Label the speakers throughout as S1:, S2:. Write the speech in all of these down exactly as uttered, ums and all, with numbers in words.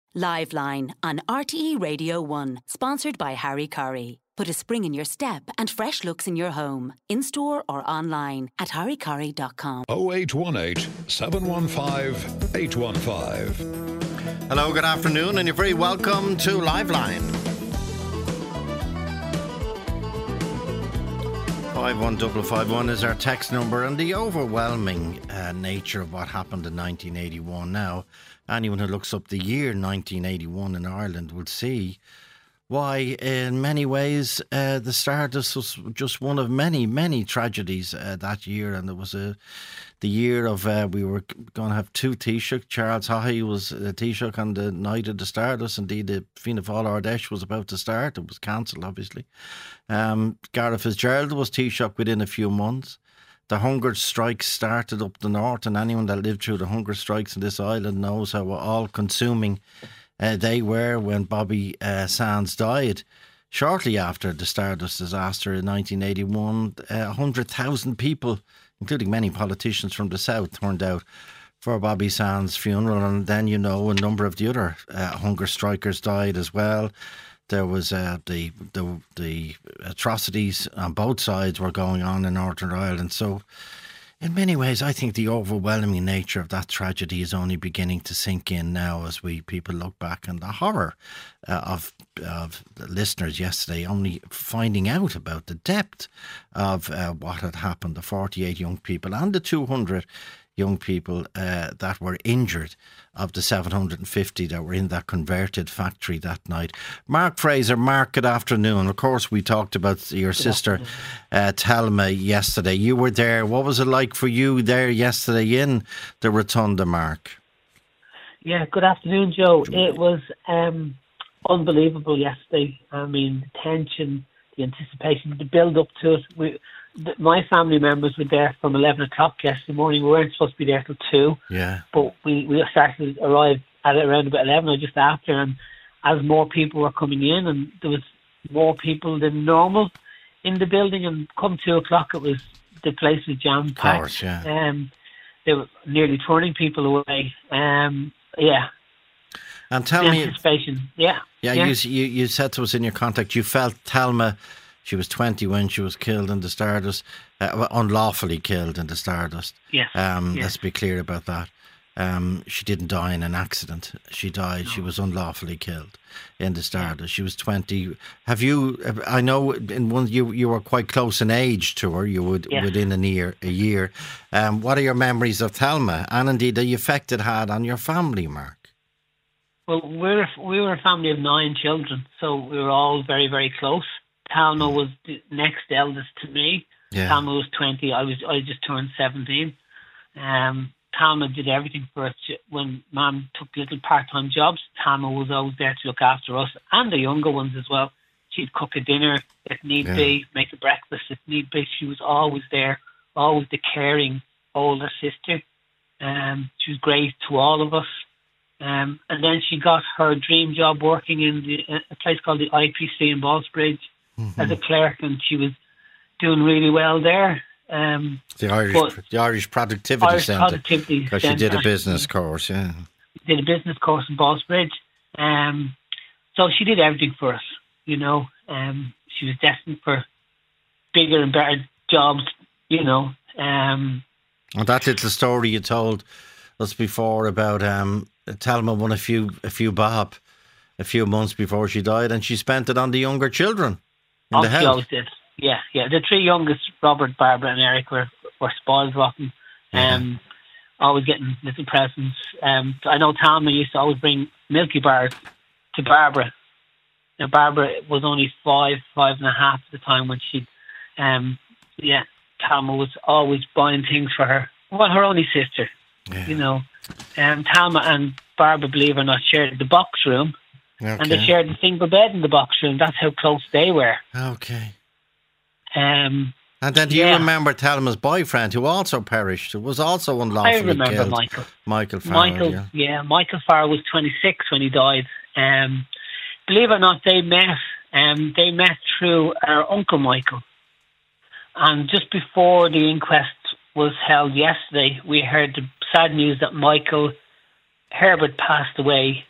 S1: Liveline on R T E Radio one, sponsored by Harry Curry. Put a spring in your step and fresh looks in your home. In-store or online at harry curry dot com.
S2: oh eight one eight, seven one five, eight one five.
S3: Hello, good afternoon, and you're very welcome to Liveline. five one five five one is our text number, and the overwhelming uh, nature of what happened in nineteen eighty-one now, anyone who looks up the year nineteen eighty-one in Ireland will see why in many ways uh, the Stardust was just one of many, many tragedies uh, that year. And it was a, the year of, uh, we were going to have two Taoiseach. Charles Haughey was a Taoiseach on the night of the Stardust. Indeed, the Fianna Fáil Ardèche was about to start. It was cancelled, obviously. Um, Gareth Fitzgerald was Taoiseach within a few months. The hunger strikes started up the north, and anyone that lived through the hunger strikes in this island knows how all-consuming Uh, they were when Bobby uh, Sands died. Shortly after the Stardust disaster in nineteen eighty-one, uh, one hundred thousand people, including many politicians from the south, turned out for Bobby Sands' funeral. And then, you know, a number of the other uh, hunger strikers died as well. There was uh, the, the the atrocities on both sides were going on in Northern Ireland. So in many ways, I think the overwhelming nature of that tragedy is only beginning to sink in now as we people look back, and the horror uh, of of the listeners yesterday only finding out about the depth of uh, what had happened, the forty-eight young people and the two hundred young people uh, that were injured of the seven hundred fifty that were in that converted factory that night. Mark Fraser, Mark, good afternoon. Of course, we talked about your good sister, uh, Thelma, yesterday. You were there. What was it like for you there yesterday in the Rotunda, Mark?
S4: Yeah, good afternoon, Joe. It was um, unbelievable yesterday. I mean, the tension, the anticipation, the build-up to it. We, My family members were there from eleven o'clock yesterday morning. We weren't supposed to be there till two.
S3: Yeah.
S4: But we, we started to arrive at around about eleven or just after. And as more people were coming in, and there was more people than normal in the building, and come two o'clock, it was the place was jam packed.
S3: Of course, yeah.
S4: Um, they were nearly turning people away. Um, yeah.
S3: And tell
S4: the
S3: me,
S4: anticipation. Yeah.
S3: Yeah, yeah. You, you you said to us in your contact, you felt Thelma. She was twenty when she was killed in the Stardust, uh, unlawfully killed in the Stardust.
S4: Yes.
S3: Um,
S4: yes.
S3: Let's be clear about that. Um, she didn't die in an accident. She died. No. She was unlawfully killed in the Stardust. Yeah. She was twenty. Have you? I know in one you you were quite close in age to her. You would
S4: yes.
S3: within a year. A year. Um, what are your memories of Thelma, and indeed the effect it had on your family, Mark?
S4: Well, we're we were a family of nine children, so we were all very very close. Thelma was the next eldest to me. Yeah. Thelma was twenty. I was I just turned seventeen. Um, Thelma did everything for us. When Mum took little part-time jobs, Thelma was always there to look after us and the younger ones as well. She'd cook a dinner if need yeah. be, make a breakfast if need be. She was always there, always the caring older sister. Um, she was great to all of us. Um, and then she got her dream job working in the, a place called the I P C in Ballsbridge. Mm-hmm. As a clerk, and she was doing really well there. Um,
S3: the Irish, the Irish Productivity
S4: Irish
S3: Centre,
S4: Productivity
S3: because she did a business course. Yeah,
S4: did a business course in Ballsbridge. Um, so she did everything for us. You know, um, she was destined for bigger and better jobs. You know, um,
S3: and that little story you told us before about um, Thelma won a few a few bob a few months before she died, and she spent it on the younger children. In
S4: oh,
S3: the house.
S4: She always did. Yeah, yeah. The three youngest, Robert, Barbara and Eric, were, were spoiled rotten. Um, yeah. Always getting little presents. Um, I know Thelma used to always bring Milky Bars to Barbara. Now, Barbara was only five, five and a half at the time when she, um, yeah, Thelma was always buying things for her. Well, her only sister, yeah. you know. Um, Thelma and Barbara, believe it or not, shared the box room. Okay. And they shared the single bed in the box room. That's how close they were.
S3: Okay.
S4: Um,
S3: and then do
S4: yeah.
S3: you remember Thelma's boyfriend, who also perished, who was also unlawfully killed?
S4: I remember
S3: killed.
S4: Michael.
S3: Michael Farrell,
S4: Michael,
S3: yeah.
S4: yeah. Michael Farrell was twenty-six when he died. Um, believe it or not, they met. Um, they met through our Uncle Michael. And just before the inquest was held yesterday, we heard the sad news that Michael Herbert passed away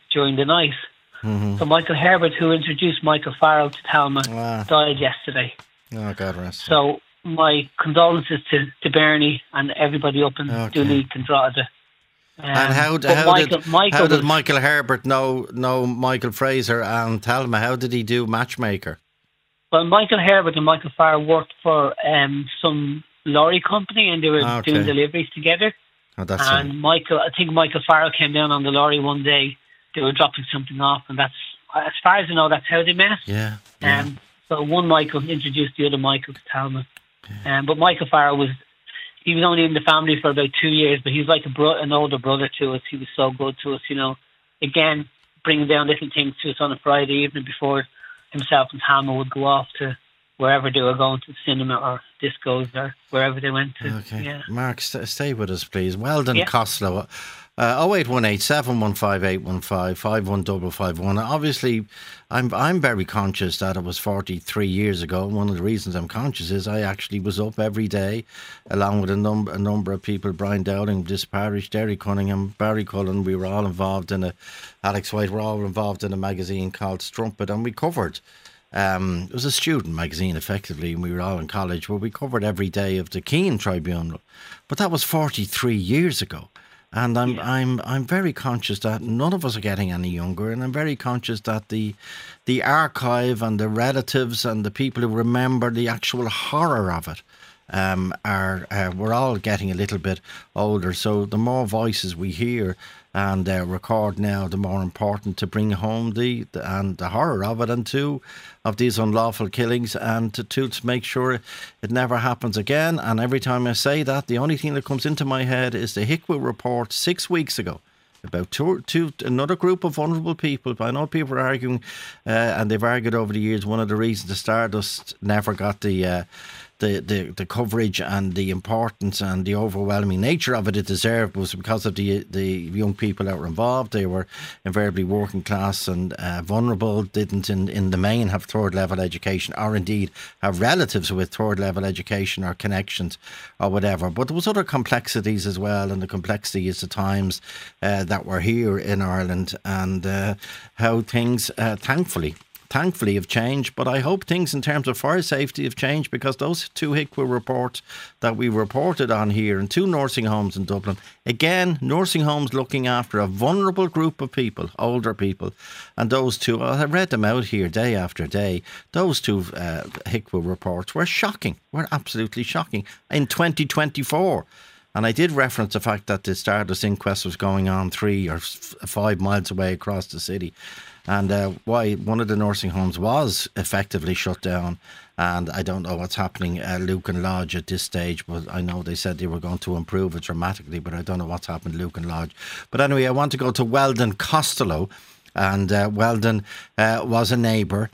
S4: during the night.
S3: Mm-hmm.
S4: So Michael Herbert, who introduced Michael Farrell to Thelma,
S3: wow.
S4: died yesterday.
S3: Oh, God rest.
S4: So my condolences to, to Bernie and everybody up in
S3: okay.
S4: Dooley Condrota. Um,
S3: and how, how,
S4: Michael,
S3: did,
S4: Michael
S3: how did
S4: was,
S3: Michael Herbert know, know Michael Fraser and Thelma? How did he do matchmaker?
S4: Well, Michael Herbert and Michael Farrell worked for um, some lorry company, and they were
S3: okay.
S4: doing deliveries together.
S3: Oh, that's
S4: and
S3: it.
S4: Michael, I think Michael Farrell came down on the lorry one day. They were dropping something off, and that's, as far as I know, that's how they met.
S3: Yeah. yeah.
S4: Um, so one Michael introduced the other Michael to Thelma. Yeah. Um, but Michael Farrell was, he was only in the family for about two years, but he was like a bro- an older brother to us. He was so good to us, you know. Again, bringing down little things to us on a Friday evening before himself and Thelma would go off to wherever they were going, to the cinema or discos or wherever they went to.
S3: Okay.
S4: Yeah.
S3: Mark, st- stay with us, please. Weldon
S4: yeah.
S3: Costello. Uh, oh eight one eight, seven one five, eight one five, five one five five one. Obviously, I'm I'm very conscious that it was forty-three years ago. And one of the reasons I'm conscious is I actually was up every day, along with a number a number of people, Brian Dowling, this parish, Derry Cunningham, Barry Cullen. We were all involved in a, Alex White, we're all involved in a magazine called Strumpet, and we covered, um, it was a student magazine effectively, and we were all in college, where we covered every day of the Keane Tribunal. But that was forty-three years ago. And I'm yeah. I'm I'm very conscious that none of us are getting any younger, and I'm very conscious that the the archive and the relatives and the people who remember the actual horror of it um, are uh, we're all getting a little bit older. So the more voices we hear and uh, record now, the more important to bring home the, the and the horror of it, and two, of these unlawful killings, and to, to to make sure it never happens again. And every time I say that, the only thing that comes into my head is the Hickwill report six weeks ago about two, two, another group of vulnerable people. I know people are arguing, uh, and they've argued over the years, one of the reasons the Stardust never got the uh, The, the the coverage and the importance and the overwhelming nature of it it deserved was because of the the young people that were involved. They were invariably working class and uh, vulnerable, didn't in, in the main have third level education, or indeed have relatives with third level education or connections or whatever. But there was other complexities as well, and the complexity is the times uh, that were here in Ireland, and uh, how things uh, thankfully Thankfully have changed, but I hope things in terms of fire safety have changed, because those two Hickwill reports that we reported on here, and two nursing homes in Dublin, again, nursing homes looking after a vulnerable group of people, older people, and those two, I read them out here day after day, those two uh, Hickwill reports were shocking, were absolutely shocking, in twenty twenty-four. And I did reference the fact that the Stardust inquest was going on three or f- five miles away across the city. And uh, why one of the nursing homes was effectively shut down. And I don't know what's happening at Lucan Lodge at this stage, but I know they said they were going to improve it dramatically, but I don't know what's happened at Lucan Lodge. But anyway, I want to go to Weldon Costello. And uh, Weldon uh, was a neighbour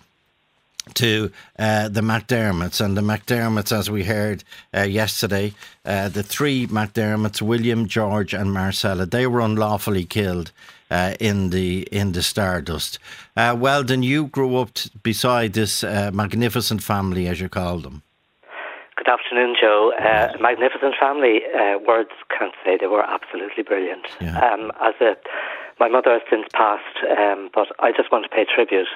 S3: to uh, the McDermotts, and the McDermotts, as we heard uh, yesterday, uh, the three McDermotts, William, George and Marcella, they were unlawfully killed uh, in the in the Stardust. Uh, Weldon, you grew up t- beside this uh, magnificent family, as you called them.
S5: Good afternoon, Joe. Uh, magnificent family, uh, words can't say, they were absolutely brilliant.
S3: Yeah.
S5: Um, as a, my mother has since passed, um, but I just want to pay tribute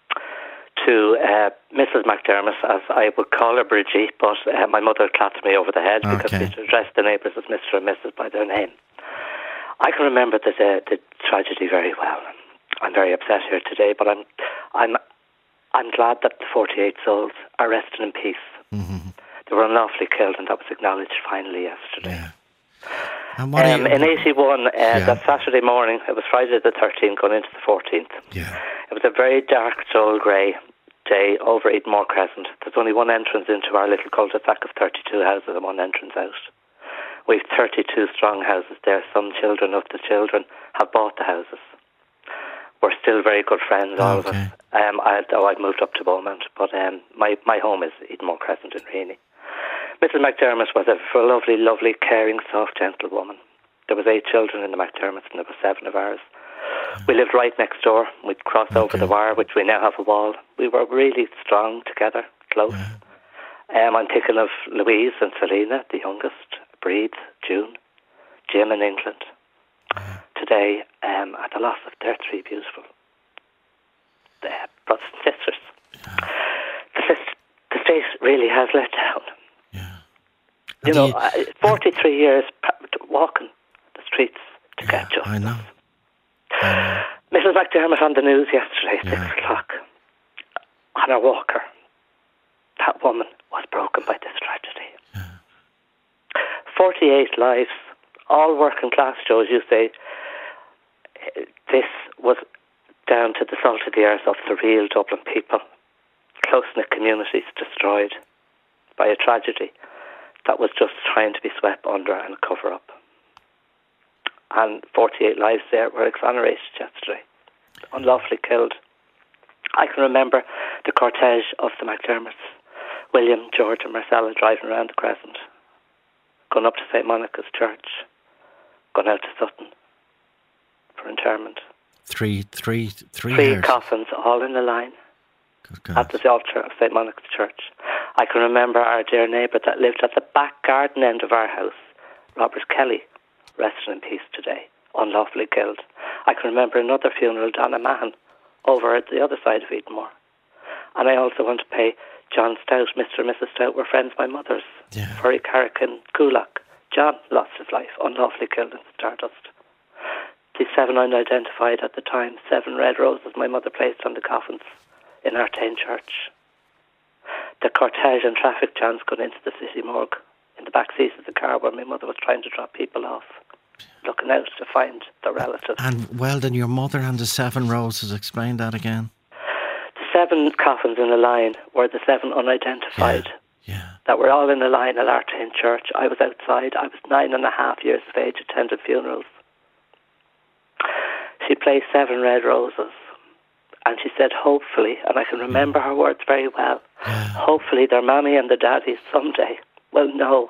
S5: to uh, Missus McDermott, as I would call her, Bridgie, but uh, my mother clapped me over the head
S3: okay.
S5: because she addressed the neighbours as Mister and Missus by their name. I can remember the, the, the tragedy very well. I'm very upset here today, but I'm I'm I'm glad that the forty-eight souls are resting in peace.
S3: Mm-hmm.
S5: They were unlawfully killed, and that was acknowledged finally yesterday.
S3: Yeah. And what
S5: um,
S3: you,
S5: in eighty-one, uh,
S3: yeah.
S5: that Saturday morning, it was Friday the thirteenth, going into the fourteenth.
S3: Yeah.
S5: It was a very dark, dull grey day over Edenmore Crescent. There's only one entrance into our little cul-de-sac of thirty-two houses and one entrance out. We've thirty-two strong houses there. Some children of the children have bought the houses. We're still very good friends, all
S3: okay.
S5: of us. Um, I, oh, I've moved up to Beaumont, but um, my, my home is Edenmore Crescent in Rainey. Missus McDermott was a lovely, lovely, caring, soft, gentle woman. There was eight children in the McDermotts, and there were seven of ours. We lived right next door. We'd cross okay. over the wire, which we now have a wall. We were really strong together, close. Yeah. Um, I'm thinking of Louise and Selena, the youngest, Breed, June, Jim in England. Yeah. To today um, at the loss of their three beautiful uh, brothers and sisters. Yeah. The, the state really has let down.
S3: Yeah.
S5: You know, you, uh, forty-three years walking the streets to
S3: yeah,
S5: get justice.
S3: I know. I know.
S5: Missus McDermott on the news yesterday at
S3: yeah.
S5: six o'clock on her walker. That woman was broken by this tragedy.
S3: Yeah.
S5: forty-eight lives, all working class, Joe, as you say. This was down to the salt of the earth of the real Dublin people. Close-knit communities destroyed by a tragedy that was just trying to be swept under and cover up. And forty-eight lives there were exonerated yesterday, unlawfully killed. I can remember the cortege of the McDermotts, William, George and Marcella driving around the Crescent, going up to Saint Monica's Church, going out to Sutton for interment.
S3: Three, three, three,
S5: three
S3: hairs.
S5: coffins, all in a line at the altar of Saint Monica's Church. I can remember our dear neighbour that lived at the back garden end of our house, Robert Kelly, resting in peace today, unlawfully killed. I can remember another funeral, Donna Mahan, over at the other side of Edenmore. And I also want to pay John Stout. Mister and Missus Stout were friends of my mother's.
S3: Yeah.
S5: Furry Carrick in Coolock. John lost his life, unlawfully killed in Stardust. The seven unidentified at the time, seven red roses my mother placed on the coffins in Artane Church. The cortege and traffic jams going into the city morgue in the back seats of the car where my mother was trying to drop people off, looking out to find their relatives.
S3: And well, then your mother and the seven roses, explain that again.
S5: The seven coffins in a line were the seven unidentified.
S3: Yeah. yeah.
S5: That were all in a line at Artane Church. I was outside. I was nine and a half years of age, attended funerals. She placed seven red roses. And she said, hopefully, and I can remember her words very well,
S3: yeah.
S5: hopefully their mammy and the daddies someday will know.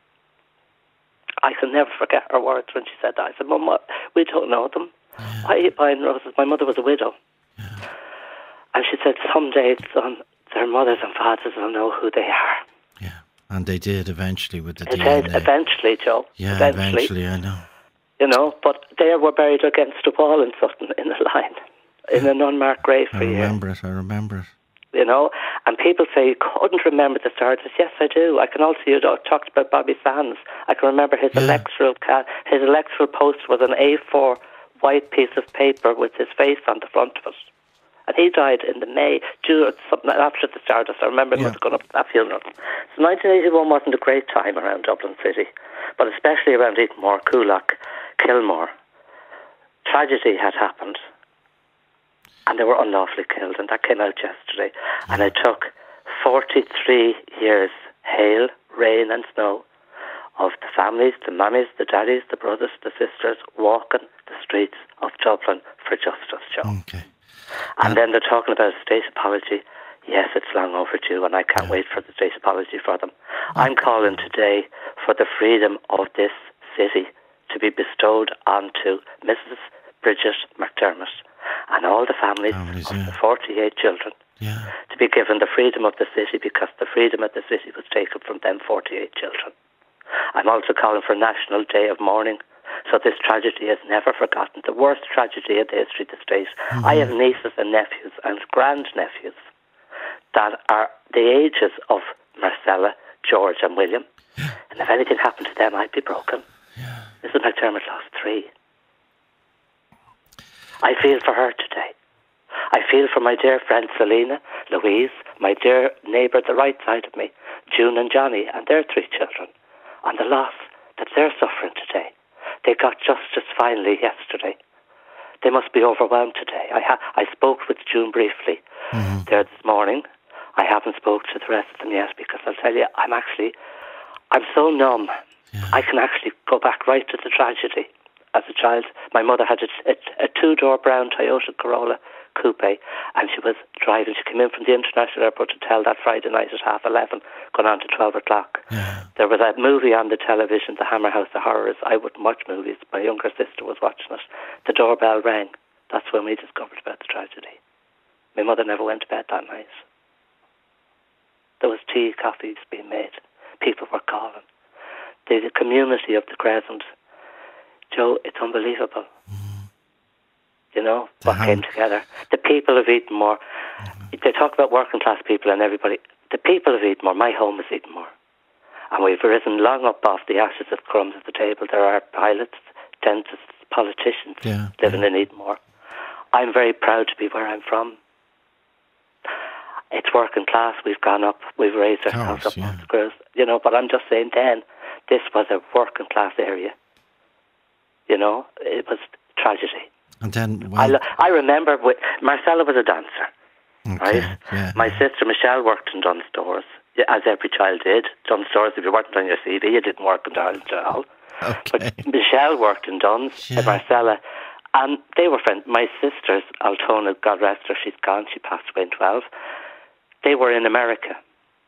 S5: I can never forget her words when she said that. I said, Mum, what? We don't know them.
S3: Yeah.
S5: I eat buying roses. My mother was a widow.
S3: Yeah.
S5: And she said, someday son, their mothers and fathers will know who they are.
S3: Yeah, and they did eventually with the
S5: it
S3: D N A.
S5: Did, eventually, Joe.
S3: Yeah,
S5: eventually.
S3: eventually, I know.
S5: You know, but they were buried against a wall in Sutton in a line. In an unmarked grave for
S3: I remember years. it, I remember it.
S5: You know, and people say you couldn't remember the Stardust. Yes, I do. I can also, you know, talked about Bobby Sands. I can remember his yeah. electoral ca- his electoral post was an A four white piece of paper with his face on the front of it. And he died in the May, June, something after the Stardust. I remember him yeah. going up to that funeral. So nineteen eighty-one wasn't a great time around Dublin City, but especially around Edenmore, Coolock, Kilmore. Tragedy had happened. And they were unlawfully killed, and that came out yesterday. And it took forty-three years, hail, rain and snow, of the families, the mummies, the daddies, the brothers, the sisters, walking the streets of Dublin for justice, Joe.
S3: Okay.
S5: And
S3: uh,
S5: then they're talking about a state apology. Yes, it's long overdue, and I can't yeah. wait for the state apology for them. Okay. I'm calling today for the freedom of this city to be bestowed onto Missus Bridget McDermott and all the families, families of yeah. the forty-eight children
S3: yeah.
S5: to be given the freedom of the city, because the freedom of the city was taken from them forty-eight children. I'm also calling for a National Day of Mourning, so this tragedy is never forgotten. The worst tragedy in the history of the state. Mm-hmm. I have nieces and nephews and grandnephews that are the ages of Marcella, George and William.
S3: Yeah.
S5: And if anything happened to them, I'd be broken.
S3: Yeah.
S5: Missus McDermott lost three. I feel for her today. I feel for my dear friends Selena, Louise, my dear neighbour the right side of me, June and Johnny, and their three children, and the loss that they're suffering today. They got justice finally yesterday. They must be overwhelmed today. I ha- I spoke with June briefly mm-hmm. there this morning. I haven't spoke to the rest of them yet, because I'll tell you, I'm actually, I'm so numb. Yeah. I can actually go back right to the tragedy. As a child, my mother had a, a, a two-door brown Toyota Corolla coupe, and she was driving. She came in from the International Airport Hotel that Friday night at half eleven, going on to twelve o'clock.
S3: Yeah.
S5: There was a movie on the television, The Hammer House of Horrors. I wouldn't watch movies. My younger sister was watching it. The doorbell rang. That's when we discovered about the tragedy. My mother never went to bed that night. There was tea, coffees being made. People were calling. The, the community of the Crescent, Joe, it's unbelievable.
S3: Mm.
S5: You know, what came together. The people of Edenmore, mm-hmm. they talk about working class people and everybody. The people of Edenmore, my home is Edenmore. And we've risen long up off the ashes of crumbs at the table. There are pilots, dentists, politicians
S3: yeah,
S5: living
S3: yeah.
S5: in Edenmore. I'm very proud to be where I'm from. It's working class. We've gone up. We've raised ourselves
S3: course,
S5: up
S3: yeah.
S5: on screws. You know, but I'm just saying then, this was a working class area. You know, it was tragedy.
S3: And then, well,
S5: I, lo- I remember, with, Marcella was a dancer,
S3: okay,
S5: right?
S3: Yeah,
S5: My
S3: yeah.
S5: sister Michelle worked in Dunnes Stores, as every child did. Dunnes Stores, if you weren't on your C V, you didn't work in Ireland at all.
S3: Okay.
S5: But Michelle worked in Dunnes,
S3: Yeah.
S5: and Marcella, and they were friends. My sisters, Altona, God rest her, she's gone, she passed away in twelve. They were in America.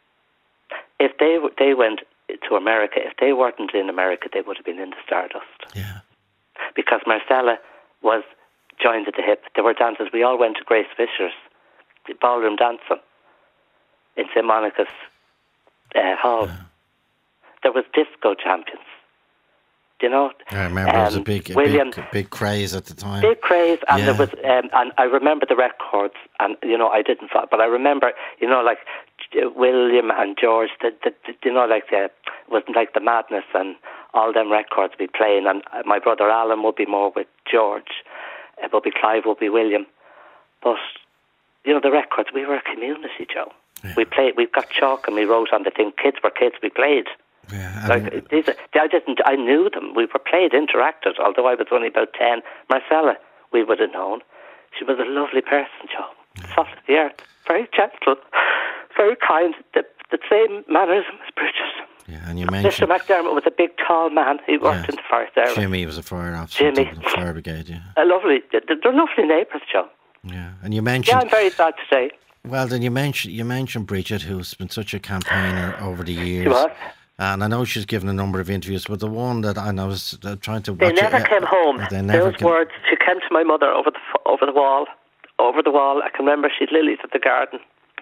S5: If they they went to America, if they weren't in America, they would have been in the Stardust.
S3: Yeah.
S5: Because Marcella was joined at the hip. There were dancers. We all went to Grace Fisher's ballroom dancing in Saint Monica's uh, Hall.
S3: Yeah.
S5: There was disco champions. Do you know?
S3: I remember um, it was a big, a
S5: William,
S3: big, big craze at the time.
S5: Big craze, and
S3: yeah.
S5: there was, um, and I remember the records, and you know, I didn't, but I remember, you know, like William and George, the, the, the you know, like the, it wasn't like the Madness and all them records be playing, and my brother Alan would be more with George, uh, would be Clive, would be William, but you know, the records, we were a community, Joe. Yeah. We played, we got chalk and we wrote on the thing, kids were kids, we played.
S3: Yeah,
S5: like, these are, I didn't. I knew them. We were played, interacted. Although I was only about ten. Marcella, we would have known. She was a lovely person, Joe. Yeah. Soft as the earth, very gentle, very kind. The, the same mannerism as Bridget.
S3: Yeah, and you mentioned
S5: Mister McDermott was a big, tall man. He worked
S3: yeah.
S5: in the fire service.
S3: Jimmy was a fire officer.
S5: Jimmy,
S3: in the fire brigade. Yeah,
S5: a lovely. They're lovely neighbours, Joe.
S3: Yeah, and you mentioned.
S5: Yeah, I'm very sad to say.
S3: Well, then you mentioned you mentioned Bridget, who's been such a campaigner over the years.
S5: She was.
S3: And I know she's given a number of interviews, but the one that I, I was uh, trying to
S5: they
S3: watch
S5: never
S3: it,
S5: came
S3: uh,
S5: home.
S3: They never
S5: Those
S3: came.
S5: words. She came to my mother over the over the wall, over the wall. I can remember she'd lilies at the garden,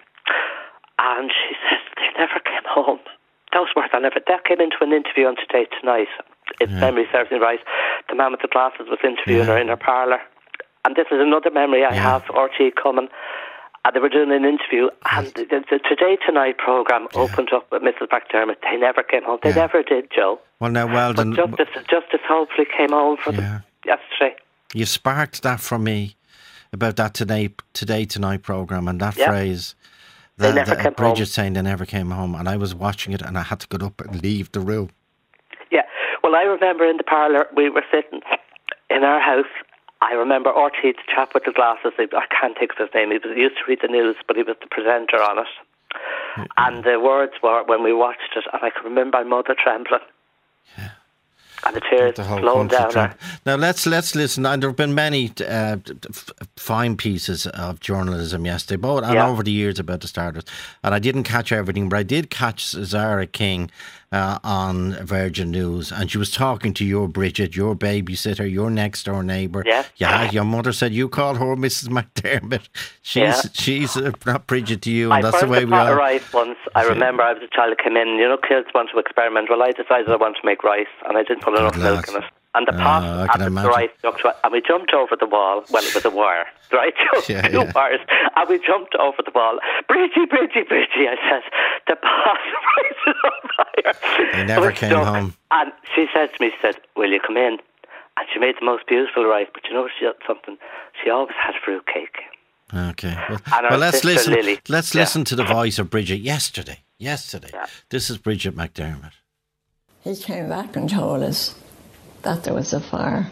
S5: and she says they never came home. Those words I never. That came into an interview on Today Tonight. If yeah. memory serves me right, the man with the glasses was interviewing yeah. her in her parlour, and this is another memory I yeah. have. R T coming. And they were doing an interview, and the, the, the Today Tonight programme yeah. opened up with Missus McDermott. They never came home. They yeah. never did, Joe.
S3: Well, now, well
S5: but
S3: done.
S5: Justice, Justice hopefully came home for yeah. them yesterday.
S3: You sparked that from me about that Today Today Tonight programme and that
S5: yeah.
S3: phrase.
S5: They
S3: That,
S5: never
S3: that
S5: came
S3: Bridget
S5: home.
S3: saying they never came home, and I was watching it, and I had to get up and leave the room.
S5: Yeah. Well, I remember in the parlour we were sitting in our house. I remember R T, the chap with the glasses, I can't think of his name, he was, he used to read the news, but he was the presenter on it. Yeah. And the words were, when we watched it, and I can remember my mother trembling. Yeah. And the tears
S3: the whole
S5: flowing down her.
S3: Now let's let's listen. And there have been many uh, f- fine pieces of journalism yesterday, both and
S5: yeah.
S3: over the years about the Stardust. And I didn't catch everything, but I did catch Zara King uh, on Virgin News, and she was talking to your Bridget, your babysitter, your next door neighbour.
S5: Yeah.
S3: Yeah. Your mother said you called her Missus McDermott. She's
S5: yeah.
S3: she's uh, not Bridget to you, and
S5: I
S3: that's the way we are.
S5: rice once. I remember I was a child that came in. You know, kids want to experiment. Well, I decided I want to make rice, and I didn't put enough milk in it. And the pot
S3: oh,
S5: and the rice stuck to it, and we jumped over the wall. Well, it was a wire, right?
S3: yeah,
S5: Two
S3: yeah.
S5: wires, and we jumped over the wall. Bridgie, Bridgie, Bridgie, I said, the pot rice is on fire.
S3: They never came
S5: stuck.
S3: home.
S5: And she said to me, she said, will you come in? And she made the most beautiful rice, but you know she had something, she always had fruitcake.
S3: Okay. Well,
S5: and
S3: well let's listen.
S5: Lily.
S3: Let's
S5: yeah.
S3: listen to the voice of Bridget yesterday. Yesterday.
S5: Yeah.
S3: This is Bridget McDermott.
S6: He came back and told us that there was a fire.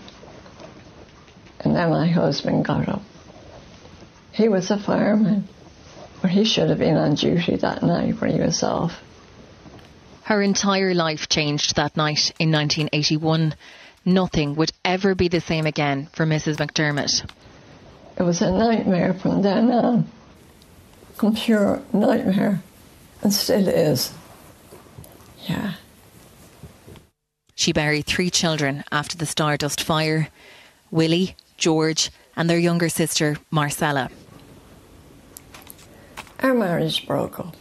S6: And then my husband got up. He was a fireman, but he should have been on duty that night when he was off.
S7: Her entire life changed that night in nineteen eighty-one. Nothing would ever be the same again for Missus McDermott.
S6: It was a nightmare from then on. A pure nightmare. And still is. Yeah.
S7: She buried three children after the Stardust fire. Willie, George and their younger sister, Marcella.
S6: Our marriage broke up.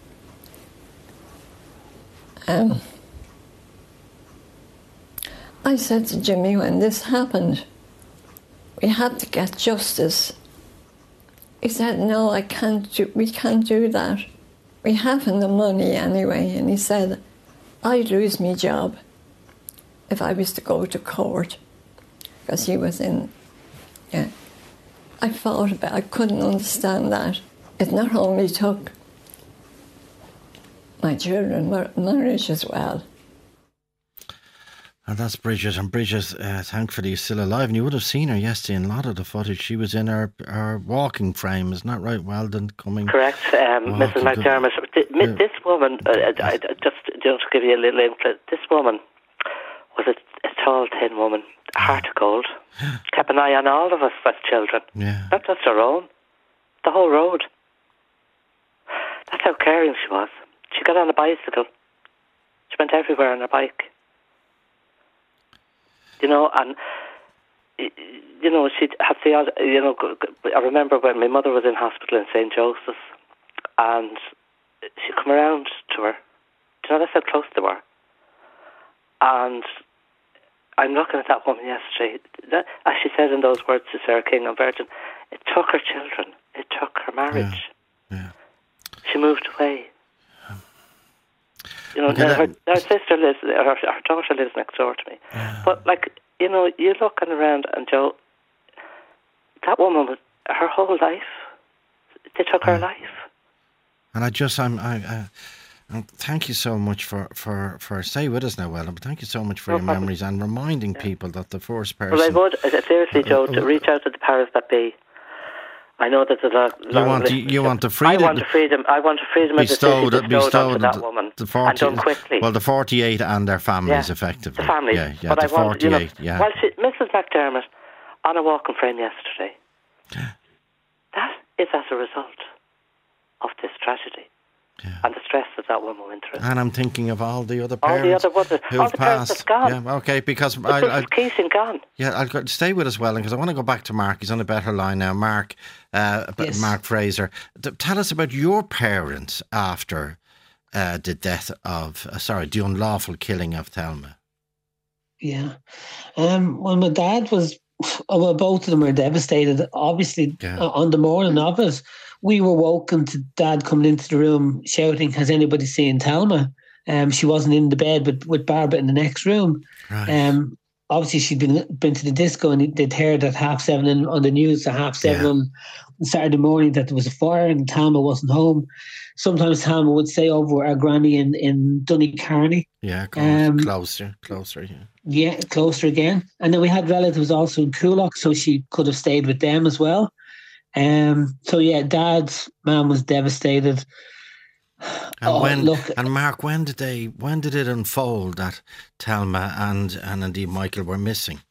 S6: Um, I said to Jimmy when this happened, we had to get justice. He said, no, I can't do, we can't do that. We haven't the money anyway. And he said, I'd lose my job if I was to go to court. Because he was in, yeah. I thought about it, I couldn't understand that. It not only took my children, but marriage as well.
S3: And that's Bridget. And Bridget, uh, thankfully, is still alive. And you would have seen her yesterday in a lot of the footage. She was in her, her walking frame, isn't that right? Weldon coming.
S5: Correct, um, Missus McDermott. This, yeah. this woman, uh, I, I, just, just to give you a little input, this woman was a, a tall, thin woman, heart of gold. Kept an eye on all of us as children.
S3: Yeah.
S5: Not just her own. The whole road. That's how caring she was. She got on a bicycle. She went everywhere on her bike. You know, and, you know, she'd have the odd, you know, I remember when my mother was in hospital in Saint Joseph's, and she'd come around to her. Do you know, that's how close they were. And I'm looking at that woman yesterday, that, as she said in those words to Sarah King on Virgin, it took her children, it took her marriage.
S3: Yeah. Yeah.
S5: She moved away. You know, okay, her, her sister lives, her, her daughter lives next door to me. Yeah. But, like, you know, you're looking around and, Joe, that woman, was, her whole life, they took yeah. her life.
S3: And I just, I'm, I, I, I thank you so much for, for, for stay with us now, Ellen, but thank you so much for no your problem. memories and reminding yeah. people that the first person...
S5: Well, I would, seriously, Joe, uh, to reach out to the powers that be. I know that there's a
S3: you want the, you want the freedom.
S5: I want the freedom. I want the freedom bestowed, of the city bestowed, bestowed onto that woman,
S3: the forty,
S5: and done quickly.
S3: Well, the forty-eight and their families,
S5: yeah,
S3: effectively.
S5: The families.
S3: Yeah, yeah.
S5: But
S3: the
S5: I want,
S3: forty-eight.
S5: You know,
S3: yeah.
S5: Well, she, Missus McDermott on a walking frame yesterday.
S3: Yeah.
S5: That is as a result of this tragedy.
S3: Yeah.
S5: And the stress that that woman went through.
S3: And I'm thinking of all the other parents.
S5: All the other ones.
S3: Who've
S5: all the parents
S3: passed.
S5: that's gone.
S3: Yeah, okay, because
S5: the
S3: I, I
S5: casing gone.
S3: Yeah, I'll go, stay with us, Welling, because I want to go back to Mark. He's on a better line now. Mark, uh, yes. Mark Fraser. Tell us about your parents after uh, the death of, uh, sorry, the unlawful killing of Thelma.
S8: Yeah. Um, well, my dad was, well, both of them were devastated. Obviously, yeah. uh, on the morning of it, we were woken to Dad coming into the room shouting, "Has anybody seen Thelma?" Um, she wasn't in the bed, but with Barbara in the next room.
S3: Right.
S8: Um, obviously, she'd been been to the disco, and they'd heard at half seven in, on the news at half seven yeah. on Saturday morning that there was a fire and Thelma wasn't home. Sometimes Thelma would stay over our granny in, in Dooneycarney.
S3: Yeah, close, um, closer, closer, yeah.
S8: Yeah, closer again. And then we had relatives also in Coolock, so she could have stayed with them as well. Um, so yeah, Dad's mum was devastated.
S3: And oh, when look, and Mark, when did they? When did it unfold that Thelma and and indeed Michael were missing?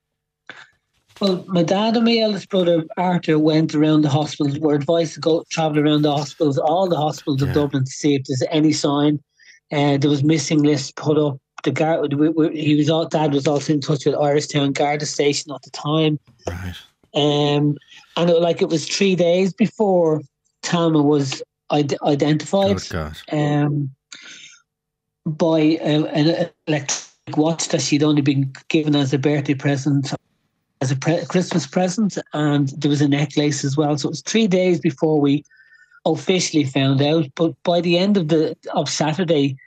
S8: Well, my dad and my eldest brother Arthur went around the hospitals. Were advised to go travel around the hospitals, all the hospitals yeah. of Dublin, to see if there's any sign. Uh, there was missing lists put up. The guard, we, we, he was all, Dad was also in touch with Irishtown Garda Station at the time.
S3: Right.
S8: Um, and it, like it was three days before Thelma was id- identified
S3: oh,
S8: um, by a, an electronic watch that she'd only been given as a birthday present, as a pre- Christmas present, and there was a necklace as well. So it was three days before we officially found out. But by the end of the of Saturday,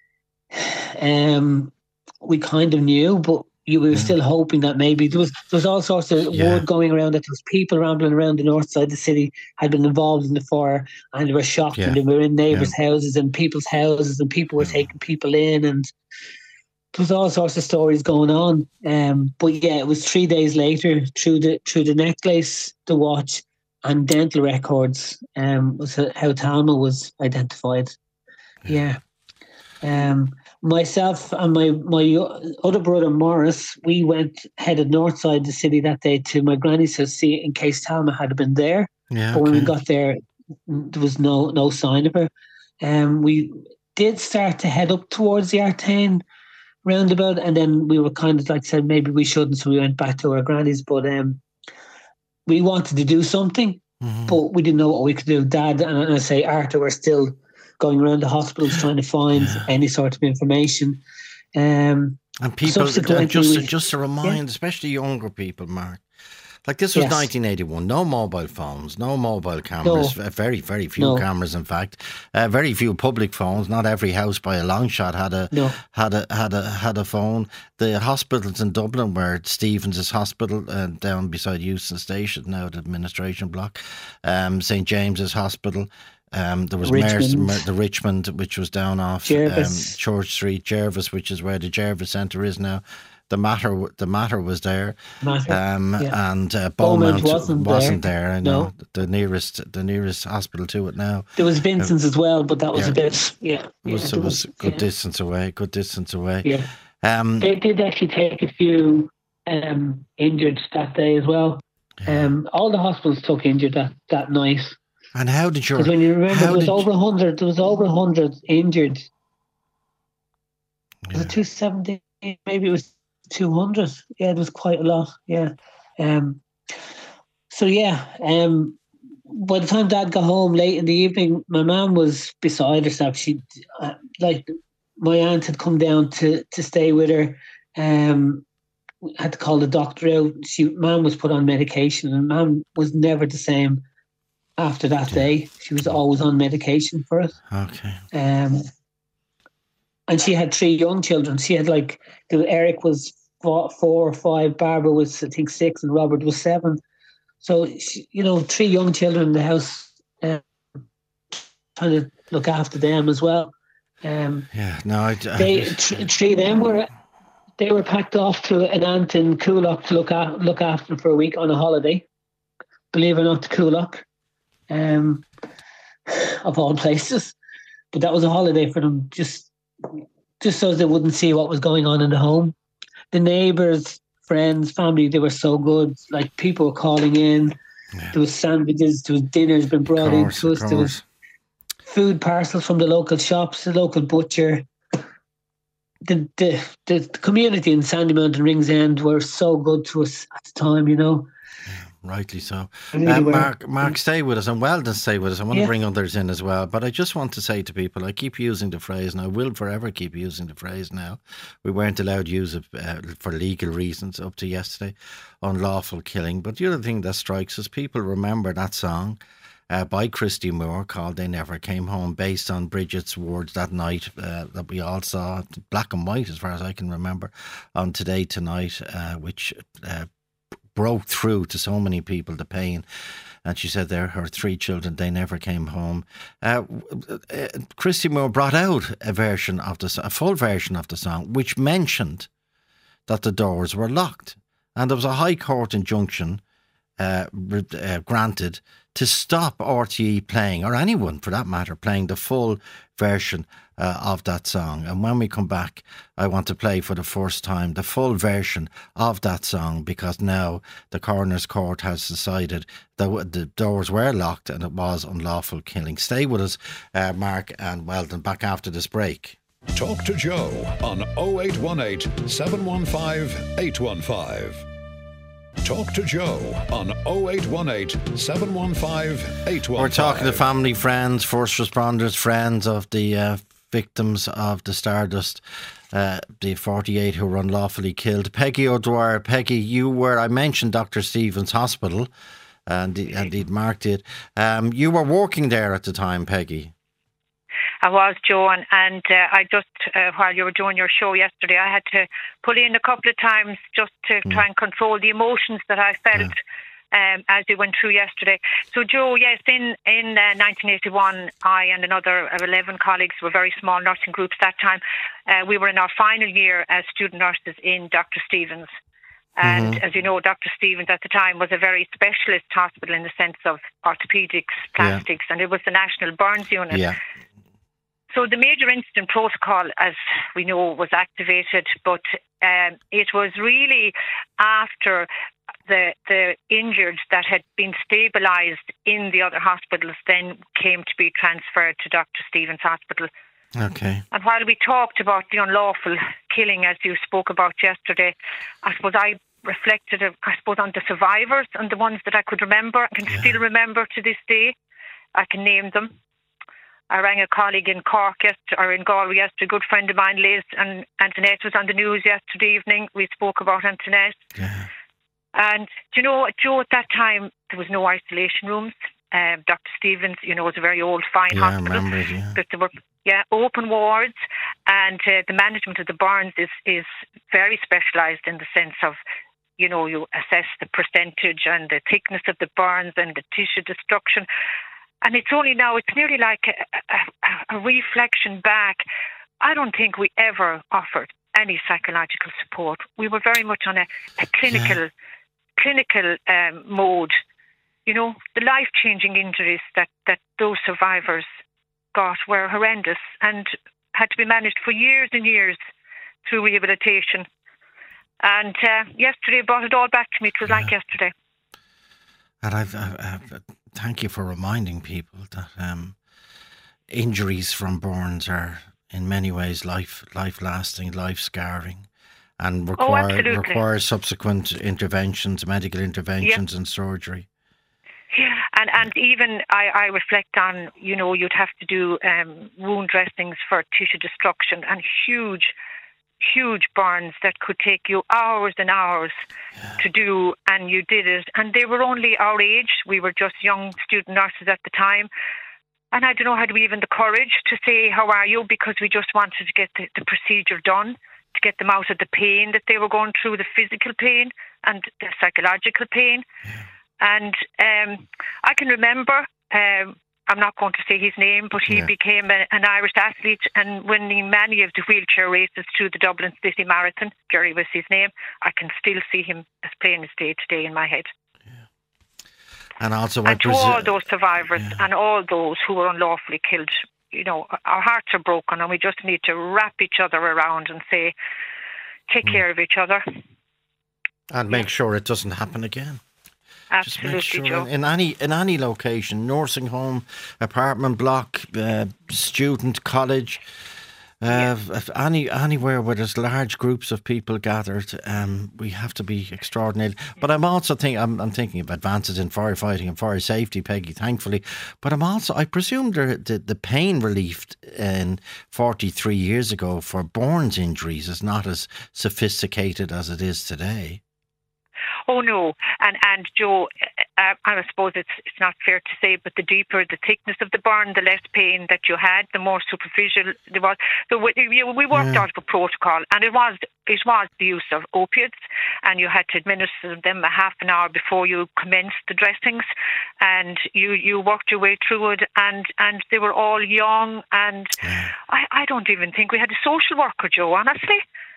S8: um, we kind of knew, but you were still hoping that maybe there was there was all sorts of yeah. word going around that there was people rambling around the north side of the city had been involved in the fire, and they were shocked yeah. and they were in neighbours' yeah. houses and people's houses, and people were yeah. taking people in, and there was all sorts of stories going on. Um, but yeah, it was three days later through the through the necklace, the watch, and dental records. Um, was how Thelma was identified. Yeah. yeah. Um. Myself and my, my other brother Morris, we went headed north side the city that day to my granny's house to see in case Thelma had been there.
S3: Yeah,
S8: but when
S3: okay.
S8: we got there, there was no no sign of her. Um, we did start to head up towards the Artane roundabout, and then we were kind of like said maybe we shouldn't, so we went back to our granny's. But um, we wanted to do something, mm-hmm. but we didn't know what we could do. Dad and, and I say Arthur were still going around the hospitals trying to find yeah. any sort of information. Um,
S3: and people, and just, just to remind, yeah. especially younger people, Mark, Like this was
S8: yes.
S3: nineteen eighty-one. No mobile phones, no mobile cameras. No. Very, very few no. cameras. In fact, uh, very few public phones. Not every house by a long shot had a
S8: no.
S3: had a had a had a phone. The hospitals in Dublin were Stevens' Hospital uh, down beside Euston Station, now the administration block. Um, Saint James's Hospital. Um, there was Mayor's, the Richmond, which was down off um, Church Street, Jervis, which is where the Jervis Centre is now. The Mater, the Mater was there,
S8: Mater,
S3: um,
S8: yeah.
S3: and uh, Beaumont wasn't,
S8: wasn't
S3: there.
S8: there.
S3: I know
S8: no.
S3: the nearest, the nearest hospital to it now.
S8: There was Vincent's uh, as well, but that was
S3: yeah.
S8: a bit, yeah,
S3: it was,
S8: yeah,
S3: it was
S8: was,
S3: good
S8: yeah.
S3: distance away. Good distance away.
S8: Yeah,
S3: um,
S8: they did actually take a few um, injured that day as well. Yeah. Um, all the hospitals took injured that, that night.
S3: And how did your?
S8: Because when you remember, there was over a hundred. There was over a hundred injured. Yeah. Was it two seventy? Maybe it was two hundred. Yeah, it was quite a lot. Yeah. Um. So yeah. Um. By the time Dad got home late in the evening, my mum was beside herself. She, uh, like, my aunt had come down to to stay with her. Um. Had to call the doctor out. She, mum was put on medication, and mum was never the same. After that yeah. day, she was always on medication for it.
S3: Okay.
S8: Um, and she had three young children. She had like, Eric was four, four or five, Barbara was I think six, and Robert was seven. So she, you know, three young children in the house, um, trying to look after them as well. Um,
S3: yeah, no, I, I
S8: they th- three of them were they were packed off to an aunt in Coolock to look at, look after them for a week on a holiday. Believe it or not, to Coolock. Um, of all places, but that was a holiday for them, just just so they wouldn't see what was going on in the home. The neighbours, friends, family, they were so good. Like, people were calling in. Yeah. There was sandwiches, there was dinners been brought in to us. There was food parcels from the local shops, the local butcher. The the the community in Sandymount and Ringsend were so good to us at the time, you know.
S3: Rightly so. Really uh, Mark, Mark, stay with us, and Weldon, stay with us. I want yeah. to bring others in as well, but I just want to say to people, I keep using the phrase, and I will forever keep using the phrase now. We weren't allowed to use it uh, for legal reasons up to yesterday, unlawful killing. But the other thing that strikes us, people remember that song uh, by Christy Moore called They Never Came Home, based on Bridget's words that night uh, that we all saw, black and white as far as I can remember, on Today Tonight, uh, which... Uh, broke through to so many people, the pain. And she said there, her three children, they never came home. Uh, uh, Christy Moore brought out a version of the, a full version of the song, which mentioned that the doors were locked. And there was a High Court injunction uh, uh, granted to stop R T E playing, or anyone for that matter, playing the full version uh, of that song. And when we come back, I want to play for the first time the full version of that song, because now the Coroner's Court has decided that the doors were locked and it was unlawful killing. Stay with us, uh, Mark and Weldon, back after this break.
S2: Talk to Joe on oh eight one eight, seven one five, eight one five. Talk to Joe on oh eight one eight, seven one five, eight one five. We're talking to family, friends, first responders, friends of the uh, victims of the Stardust, uh, the forty-eight who were unlawfully killed. Peggy O'Dwyer. Peggy, you were, I mentioned Doctor Stevens Hospital, and, and he'd marked it. Um, you were working there at the time, Peggy.
S9: I was, Joan, and uh, I just, uh, while you were doing your show yesterday, I had to pull in a couple of times just to mm. try and control the emotions that I felt yeah. um, as we went through yesterday. So, Joe, yes, in, in uh, nineteen eighty-one, I and another eleven colleagues were very small nursing groups that time. Uh, we were in our final year as student nurses in Doctor Stevens. And mm-hmm. as you know, Doctor Stevens at the time was a very specialist hospital in the sense of orthopaedics, plastics, yeah. and it was the National Burns Unit.
S3: Yeah.
S9: So the major incident protocol, as we know, was activated, but um, it was really after the the injured that had been stabilised in the other hospitals then came to be transferred to Doctor Stevens Hospital.
S3: Okay.
S9: And while we talked about the unlawful killing, as you spoke about yesterday, I suppose I reflected, I suppose, on the survivors and the ones that I could remember, I can yeah. still remember to this day. I can name them. I rang a colleague in Cork yesterday, or in Galway yesterday, a good friend of mine, Liz, and Antoinette was on the news yesterday evening. We spoke about Antoinette.
S3: Yeah.
S9: And, you know, Joe, at that time, there was no isolation rooms. Um, Doctor Stevens, you know, was a very old, fine
S3: yeah,
S9: hospital.
S3: I remember it, yeah.
S9: But there were, yeah, open wards, and uh, the management of the burns is, is very specialised in the sense of, you know, you assess the percentage and the thickness of the burns and the tissue destruction. And it's only now, it's nearly like a, a, a reflection back. I don't think we ever offered any psychological support. We were very much on a, a clinical, yeah. clinical um, mode. You know, the life-changing injuries that, that those survivors got were horrendous and had to be managed for years and years through rehabilitation. And uh, yesterday brought it all back to me. It was yeah. like yesterday.
S3: And I've, I've, I've, thank you for reminding people that um, injuries from burns are in many ways life, life-lasting, life-scarring, and require
S9: oh,
S3: require subsequent interventions, medical interventions, yeah. and surgery.
S9: Yeah, and and even I, I reflect on, you know, you'd have to do um, wound dressings for tissue destruction and huge, huge burns that could take you hours and hours yeah. to do, and you did it. And they were only our age. We were just young student nurses at the time. And I don't know, had we even the courage to say, how are you? Because we just wanted to get the, the procedure done, to get them out of the pain that they were going through, the physical pain and the psychological pain. Yeah. And um, I can remember, um, I'm not going to say his name, but he yeah. became a, an Irish athlete and winning many of the wheelchair races through the Dublin City Marathon. Jerry was his name. I can still see him as plain as day today in my head.
S3: Yeah. And also,
S9: and to
S3: pres-
S9: all those survivors
S3: yeah.
S9: and all those who were unlawfully killed, you know, our hearts are broken and we just need to wrap each other around and say, take mm. care of each other.
S3: And make yeah. sure it doesn't happen again.
S9: Absolutely,
S3: Just make sure
S9: Joe.
S3: In, in any in any location, nursing home, apartment block, uh, student, college, uh, yeah. any anywhere where there's large groups of people gathered, um, we have to be extraordinary. But I'm also think I'm, I'm thinking of advances in firefighting and fire safety, Peggy, thankfully. But I'm also I presume the the, the pain relief in forty-three years ago for burns injuries is not as sophisticated as it is today.
S9: Oh no, and and Joe, uh, I suppose it's it's not fair to say, but the deeper the thickness of the burn, the less pain that you had, the more superficial there was. So we, we worked yeah. out of a protocol, and it was it was the use of opiates, and you had to administer them a half an hour before you commenced the dressings, and you, you worked your way through it, and, and they were all young, and yeah. I, I don't even think we had a social worker, Joe, honestly.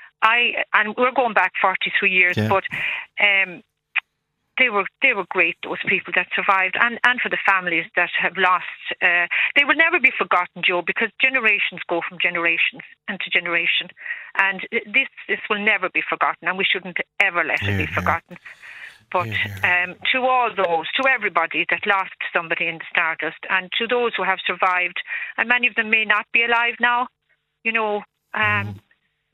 S9: I and we're going back forty-three years, yeah. but um, they were they were great. Those people that survived, and, and for the families that have lost, uh, they will never be forgotten, Joe, because generations go from generations into generation, and this this will never be forgotten, and we shouldn't ever let it be forgotten. But um, to all those, to everybody that lost somebody in the Stardust, and to those who have survived, and many of them may not be alive now, you know. Um, mm.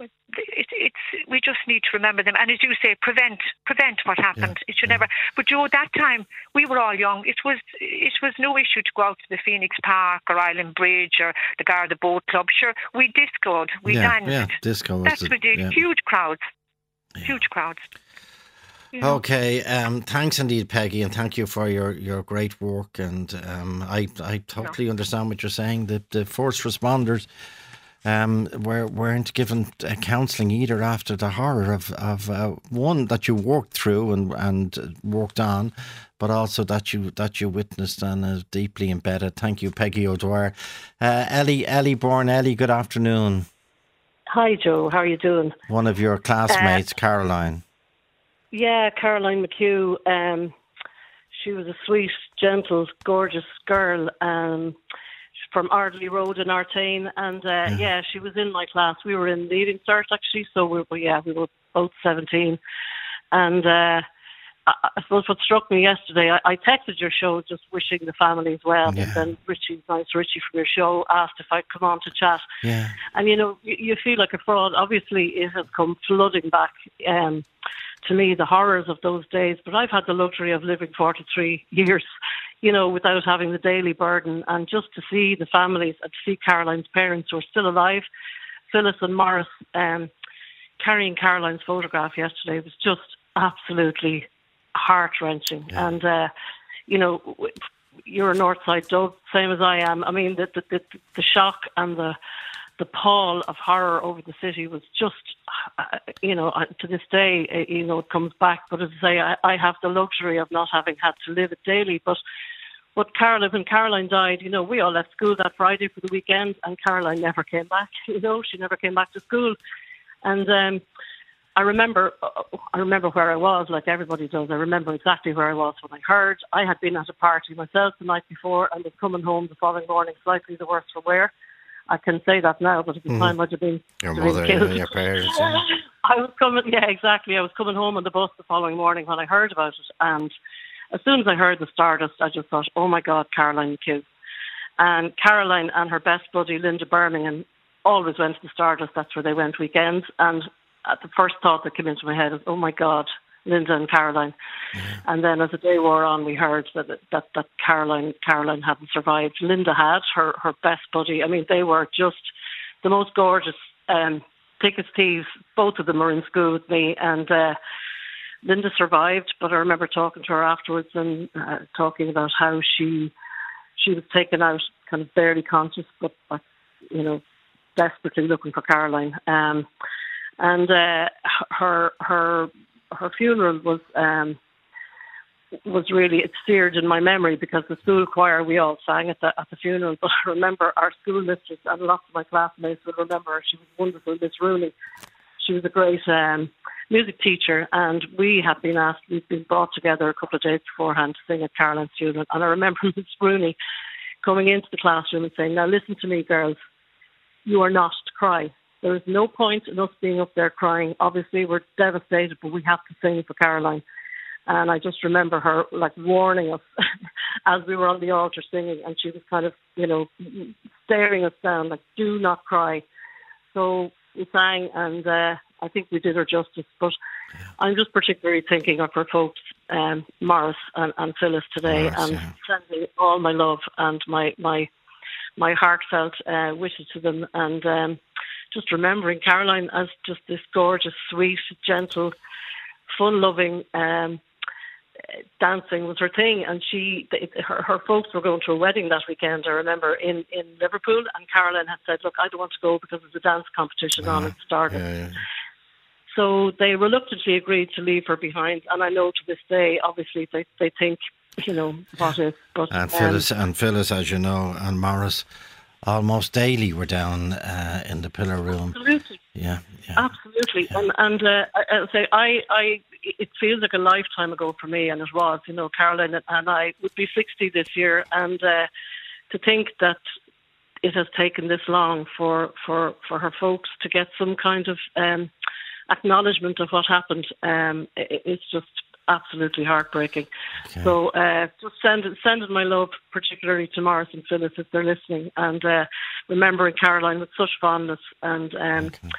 S9: It, it's we just need to remember them, and as you say, prevent prevent what happened. Yeah, it should yeah. never. But Joe, that time we were all young. It was it was no issue to go out to the Phoenix Park or Island Bridge or the Garda Boat Club. Sure, we discoed, we
S3: yeah,
S9: danced.
S3: Yeah, disco.
S9: That's what we did.
S3: Yeah.
S9: Huge crowds, yeah. huge crowds. Yeah.
S3: Okay, um, thanks indeed, Peggy, and thank you for your, your great work. And um, I I totally no. understand what you're saying. The the first responders. Um, were, weren't given uh, counselling either after the horror of, of uh, one that you worked through and, and worked on, but also that you that you witnessed and is deeply embedded. Thank you, Peggy O'Dwyer. Uh, Ellie, Ellie Bourne, Ellie, good afternoon.
S10: Hi, Joe. How are you doing?
S3: One of your classmates, uh, Caroline.
S10: Yeah, Caroline McHugh. Um, she was a sweet, gentle, gorgeous girl. Um, from Ardley Road in Artane, and uh, yeah. yeah, she was in my class. We were in Leaving Cert actually, so we were, yeah, we were both seventeen. And uh, I, I suppose what struck me yesterday, I, I texted your show just wishing the families well, yeah. and then Richie, nice Richie from your show, asked if I'd come on to chat.
S3: Yeah.
S10: And you know, you, you feel like a fraud. Obviously, it has come flooding back um, to me, the horrors of those days. But I've had the luxury of living forty-three years. You know, without having the daily burden, and just to see the families and to see Caroline's parents who are still alive, Phyllis and Morris, um, carrying Caroline's photograph yesterday was just absolutely heart-wrenching.
S3: Yeah.
S10: And, uh, you know, you're a Northside Dub, same as I am. I mean, the the, the, the shock and the the pall of horror over the city was just, uh, you know, to this day, uh, you know, it comes back. But as I say, I, I have the luxury of not having had to live it daily. But what Caroline, when Caroline died, you know, we all left school that Friday for the weekend, and Caroline never came back. You know, she never came back to school. And um, I remember, I remember where I was, like everybody does. I remember exactly where I was when I heard. I had been at a party myself the night before and was coming home the following morning, slightly the worse for wear. I can say that now, but at the mm. time I'd have been
S3: your mother,
S10: killed.
S3: Yeah, your parents. Yeah.
S10: I was coming, yeah, exactly. I was coming home on the bus the following morning when I heard about it, and as soon as I heard the Stardust, I just thought, "Oh my God, Caroline McHugh." And Caroline and her best buddy Linda Birmingham always went to the Stardust. That's where they went weekends. And at the first thought that came into my head is, "Oh my God, Linda and Caroline." Mm-hmm. And then as the day wore on, we heard that that that Caroline Caroline hadn't survived. Linda had, her her best buddy. I mean, they were just the most gorgeous um, ticket thieves. Both of them were in school with me, and uh, Linda survived. But I remember talking to her afterwards and uh, talking about how she she was taken out, kind of barely conscious, but, but you know, desperately looking for Caroline. Um, and uh, her her. Her funeral was um, was really, it seared in my memory because the school choir, we all sang at the at the funeral. But I remember our school mistress, and lots of my classmates will remember her. She was wonderful, Miss Rooney. She was a great um, music teacher, and we had been asked, we'd been brought together a couple of days beforehand to sing at Caroline's funeral. And I remember Miss Rooney coming into the classroom and saying, "Now listen to me, girls, you are not to cry. There is no point in us being up there crying. Obviously, we're devastated, but we have to sing for Caroline." And I just remember her, like, warning us as we were on the altar singing, and she was kind of, you know, staring us down, like, "Do not cry." So we sang, and uh, I think we did her justice. But yeah. I'm just particularly thinking of her folks, um, Morris and, and Phyllis today, Morris, and yeah. sending all my love and my my my heartfelt uh, wishes to them. And um, just remembering Caroline as just this gorgeous, sweet, gentle, fun-loving, um, dancing was her thing. And she, it, her, her folks were going to a wedding that weekend, I remember, in, in Liverpool. And Caroline had said, "Look, I don't want to go because there's a dance competition uh, on at the start." Yeah, yeah. So they reluctantly agreed to leave her behind. And I know to this day, obviously, they, they think, you know, what if. But,
S3: and Phyllis, um, and Phyllis, as you know, and Morris, almost daily were down uh, in the pillar room.
S10: Absolutely.
S3: Yeah, yeah.
S10: Absolutely.
S3: Yeah.
S10: And and uh, I, I say I, I it feels like a lifetime ago for me, and it was. You know, Caroline and I would be sixty this year, and uh, to think that it has taken this long for, for, for her folks to get some kind of um, acknowledgement of what happened, um, it, it's just absolutely heartbreaking. Okay. So uh, just send sending my love particularly to Morris and Phyllis if they're listening, and uh, remembering Caroline with such fondness, and um, okay.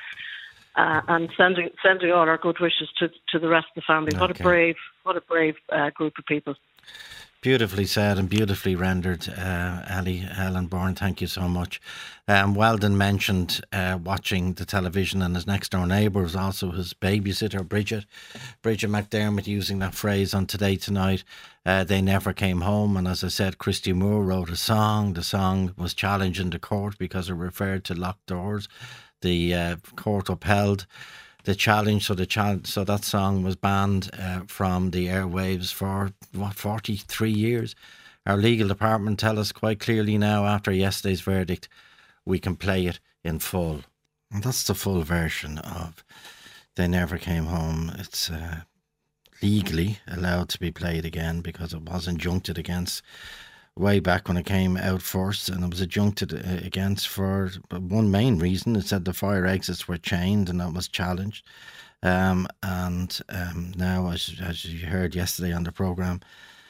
S10: uh, and sending sending all our good wishes to to the rest of the family. Okay. What a brave what a brave uh, group of people.
S3: Beautifully said and beautifully rendered, uh, Ali Helen Bourne. Thank you so much. Um, Weldon mentioned uh, watching the television, and his next door neighbour was also his babysitter, Bridget. Bridget McDermott, using that phrase on Today Tonight. Uh, they never came home, and as I said, Christy Moore wrote a song. The song was challenged in the court because it referred to locked doors. The uh, court upheld the challenge, so the challenge, so that song was banned uh, from the airwaves for what forty-three years. Our legal department tell us quite clearly now, after yesterday's verdict, we can play it in full, and that's the full version of They Never Came Home. It's uh, legally allowed to be played again because it was injuncted against way back when it came out first, and it was adjuncted against for one main reason. It said the fire exits were chained, and that was challenged. Um, and um, now, as, as you heard yesterday on the programme,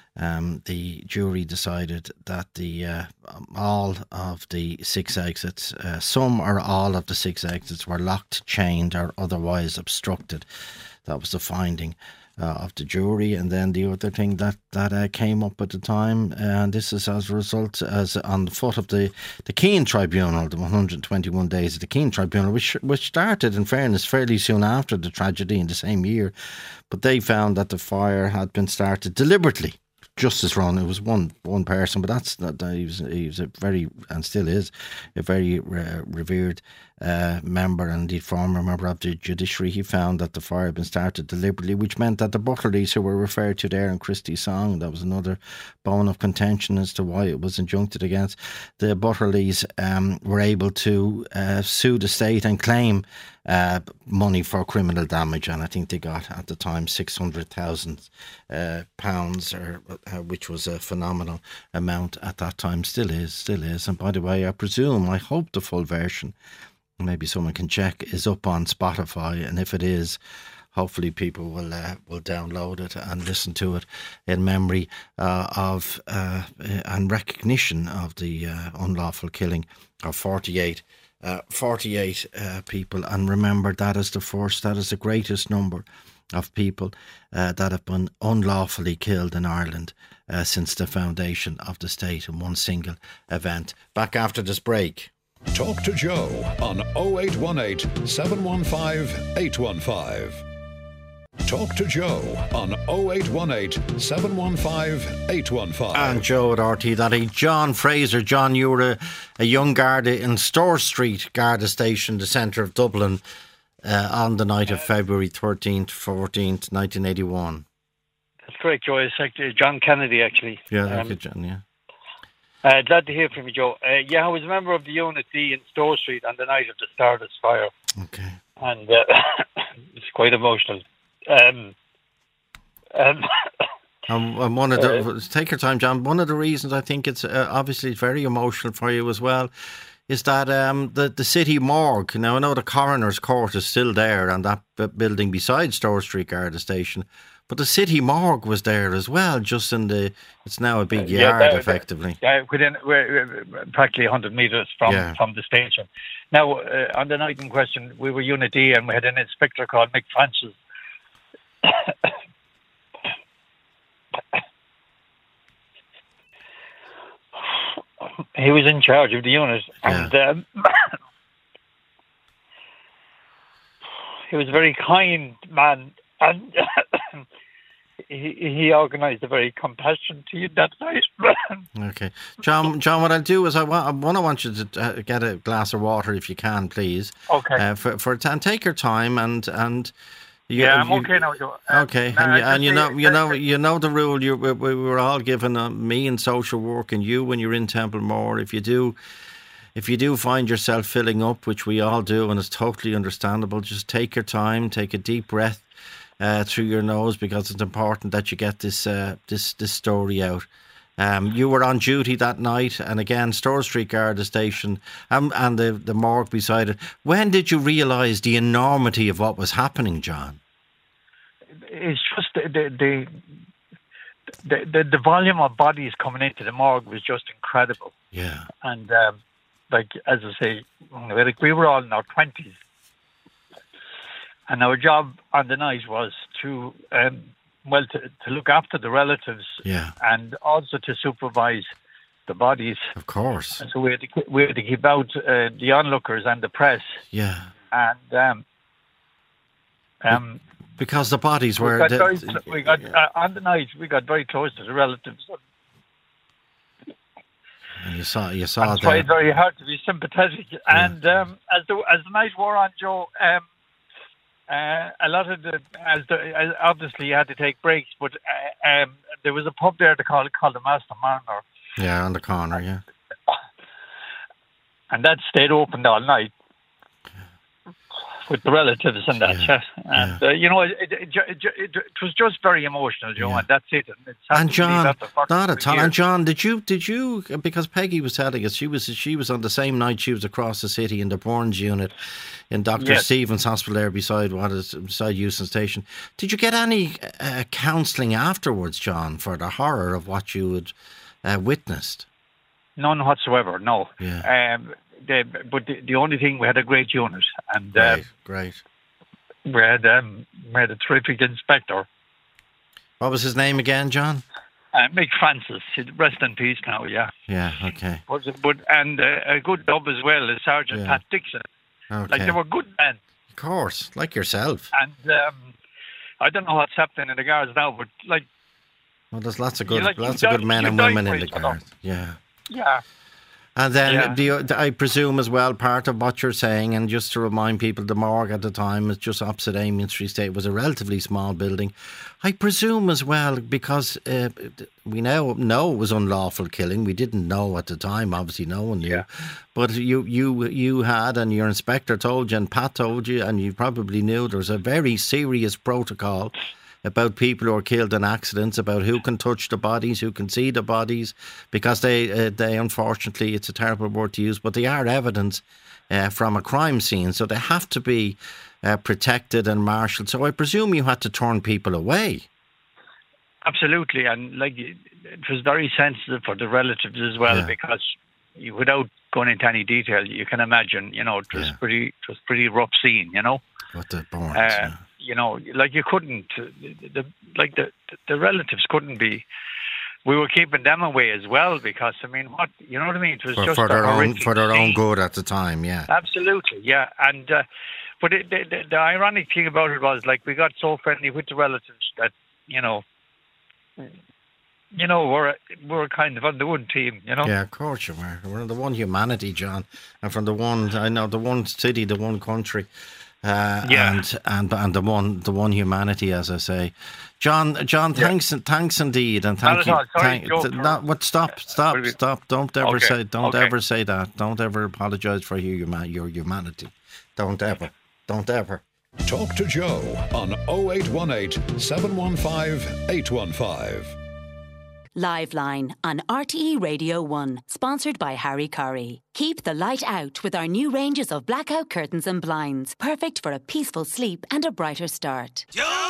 S3: um, the jury decided that the uh, all of the six exits, uh, some or all of the six exits, were locked, chained, or otherwise obstructed. That was the finding. uh, of the jury. And then the other thing that, that uh, came up at the time, and this is as a result, as on the foot of the, the Keane Tribunal, the one hundred twenty-one days of the Keane Tribunal, which, which started, in fairness, fairly soon after the tragedy in the same year. But they found that the fire had been started deliberately. Justice Ron, it was one one person, but that's that he was he was a very, and still is, a very uh, revered uh, member and indeed former member of the judiciary. He found that the fire had been started deliberately, which meant that the Butterleys, who were referred to there in Christie's song, that was another bone of contention as to why it was injuncted against. The Butterleys um, were able to uh, sue the state and claim uh, money for criminal damage, and I think they got at the time six hundred thousand uh, pounds, or uh, which was a phenomenal amount at that time. Still is, still is. And by the way, I presume, I hope the full version, maybe someone can check, is up on Spotify, and if it is, hopefully people will uh, will download it and listen to it in memory uh, of uh, and recognition of the uh, unlawful killing of forty-eight uh, forty-eight uh, people. And remember, that is the first, that is the greatest number of people uh, that have been unlawfully killed in Ireland uh, since the foundation of the state in one single event. Back after this break.
S2: Talk to Joe on oh eight one eight, seven one five, eight one five. Talk to Joe on oh eight one eight, seven one five, eight one five.
S3: And Joe at R T Daddy. John Fraser. John, you were a, a young Garda in Store Street Garda Station, the centre of Dublin, uh, on the night of February thirteenth, fourteenth, nineteen eighty-one.
S11: That's correct, Joe. It's actually John Kennedy, actually.
S3: Yeah, thank
S11: um,
S3: you, John, yeah.
S11: Uh, glad to hear from you, Joe. Uh, yeah, I was a member of the Unit D in Store Street on the night of the Stardust fire.
S3: Okay.
S11: And uh, it's quite emotional. Um, um,
S3: um, and one of the, uh, take your time, John. One of the reasons I think it's uh, obviously very emotional for you as well is that um, the, the city morgue, now I know the coroner's court is still there and that b- building beside Store Street Garda Station, but the city morgue was there as well, just in the, it's now a big yard, yeah, effectively.
S11: Yeah, within, we're, we're practically one hundred metres from, yeah. from the station. Now, uh, on the night in question, we were Unit D and we had an inspector called Mick Francis. He was in charge of the unit, yeah. and um, he was a very kind man, and he, he organised a very compassionate team that night.
S3: Okay, John. John, what I'll do is I want I want, I want you to uh, get a glass of water if you can, please.
S11: Okay.
S3: Uh, for for and take your time and and.
S11: You, yeah, I'm you, okay now, Joe. Um,
S3: okay, and, you, and you know, you know, you know the rule. You, we, we were all given, uh, me in social work, and you when you're in Templemore. If you do, if you do find yourself filling up, which we all do, and it's totally understandable, just take your time, take a deep breath uh, through your nose, because it's important that you get this uh, this this story out. Um, you were on duty that night, and again, Store Street Garda Station, um, and the the morgue beside it. When did you realise the enormity of what was happening, John?
S11: It's just the the, the the the volume of bodies coming into the morgue was just incredible.
S3: Yeah.
S11: And um, like as I say, we were all in our twenties, and our job on the night was to um, well to, to look after the relatives.
S3: Yeah.
S11: And also to supervise the bodies.
S3: Of course.
S11: And so we had to we had to keep out uh, the onlookers and the press.
S3: Yeah.
S11: And um. um
S3: Because the bodies were...
S11: We got,
S3: the,
S11: very, we got uh, on the night, we got very close to the relatives.
S3: And you saw, you saw
S11: that. It's very hard to be sympathetic. Yeah. And um, as the as the night wore on, Joe, um, uh, a lot of the... As the as obviously, you had to take breaks, but uh, um, there was a pub there to call, called the Master Mariner.
S3: Yeah, on the corner, yeah.
S11: And that stayed open all night. With the relatives and that, yeah, yeah. and yeah. Uh, you know, it, it, it, it, it was just very emotional, Joe, yeah. and that's it. And,
S3: and John, not at all. And John, did you, did you? Because Peggy was telling us she was, she was on the same night. She was across the city in the Burns unit in Doctor Yes. Stevens Hospital there beside what is beside Euston Station. Did you get any uh, counselling afterwards, John, for the horror of what you had uh, witnessed?
S11: None whatsoever. No.
S3: Yeah.
S11: Um, The, but the, the only thing, we had a great unit, and
S3: great,
S11: uh,
S3: great.
S11: we had um, we had a terrific inspector.
S3: What was his name again, John?
S11: Uh, Mick Francis. Rest in peace now, yeah.
S3: Yeah, okay.
S11: But, but, and uh, a good dub as well is Sergeant yeah. Pat Dixon.
S3: Okay.
S11: Like, they were good men.
S3: Of course, like yourself.
S11: And um, I don't know what's happening in the guards now, but like...
S3: Well, there's lots of good,
S11: like,
S3: lots of good men and women in the guards. Yeah.
S11: Yeah.
S3: And then,
S11: yeah.
S3: do you, I presume as well, part of what you're saying, and just to remind people, the morgue at the time was just opposite Amiens Street State, was a relatively small building. I presume as well, because uh, we now know it was unlawful killing. We didn't know at the time, obviously no one knew.
S11: Yeah.
S3: But you, you, you had, and your inspector told you, and Pat told you, and you probably knew there was a very serious protocol about people who are killed in accidents, about who can touch the bodies, who can see the bodies, because they, uh, they unfortunately, it's a terrible word to use, but they are evidence uh, from a crime scene, so they have to be uh, protected and marshalled. So I presume you had to turn people away.
S11: Absolutely, and like it was very sensitive for the relatives as well, yeah. because you, without going into any detail, you can imagine, you know, it was yeah. pretty, it was pretty rough scene, you know.
S3: What the bones,
S11: uh,
S3: yeah.
S11: You know, like you couldn't, the, the like the the relatives couldn't be. We were keeping them away as well because I mean, what you know what I mean? It was
S3: for,
S11: just
S3: for their own for their
S11: scene.
S3: own good at the time, yeah.
S11: Absolutely, yeah. And uh, but it, the, the, the ironic thing about it was, like, we got so friendly with the relatives that you know, you know, we're we're kind of on the one team, you know.
S3: Yeah, of course you were. We're the one humanity, John, and from the one I know, the one city, the one country. Uh,
S11: yeah.
S3: and and and the one the one humanity, as I say, John. John, thanks, yeah. thanks indeed, and thank
S11: not
S3: you.
S11: Sorry,
S3: thank,
S11: Joe,
S3: th- not what? Stop, stop, stop! Don't ever
S11: okay.
S3: say, don't
S11: okay.
S3: ever say that. Don't ever apologise for your your humanity. Don't ever, don't ever.
S2: Talk to Joe on oh eight one eight, seven one five, eight one five.
S1: Liveline on R T E Radio one, sponsored by Harry Curry. Keep the light out with our new ranges of blackout curtains and blinds. Perfect for a peaceful sleep and a brighter start.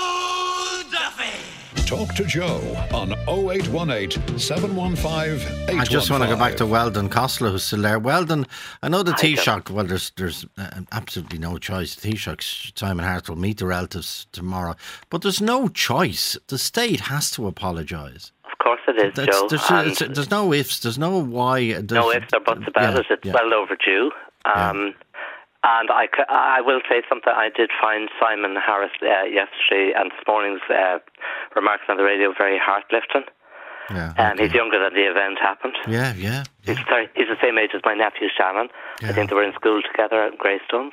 S2: Joe Duffy! Talk to Joe on oh eight one eight, seven one five, eight one five.
S3: I just want to go back to Weldon Costello, who's still there. Weldon, I know the Taoiseach, well, there's there's uh, absolutely no choice. The Taoiseach, Simon Hart, will meet the relatives tomorrow. But there's no choice. The state has to apologise.
S5: Of course it is,
S3: That's,
S5: Joe.
S3: There's, there's no ifs, there's no why. There's,
S5: no ifs or buts about
S3: yeah,
S5: it. It's
S3: yeah.
S5: well overdue. Um, yeah. And I, I will say something. I did find Simon Harris uh, yesterday and this morning's uh, remarks on the radio very heart-lifting.
S3: Yeah, okay.
S5: Um, he's younger than the event happened.
S3: Yeah, yeah. yeah.
S5: He's, sorry, he's the same age as my nephew, Shannon. Yeah. I think they were in school together at Greystones.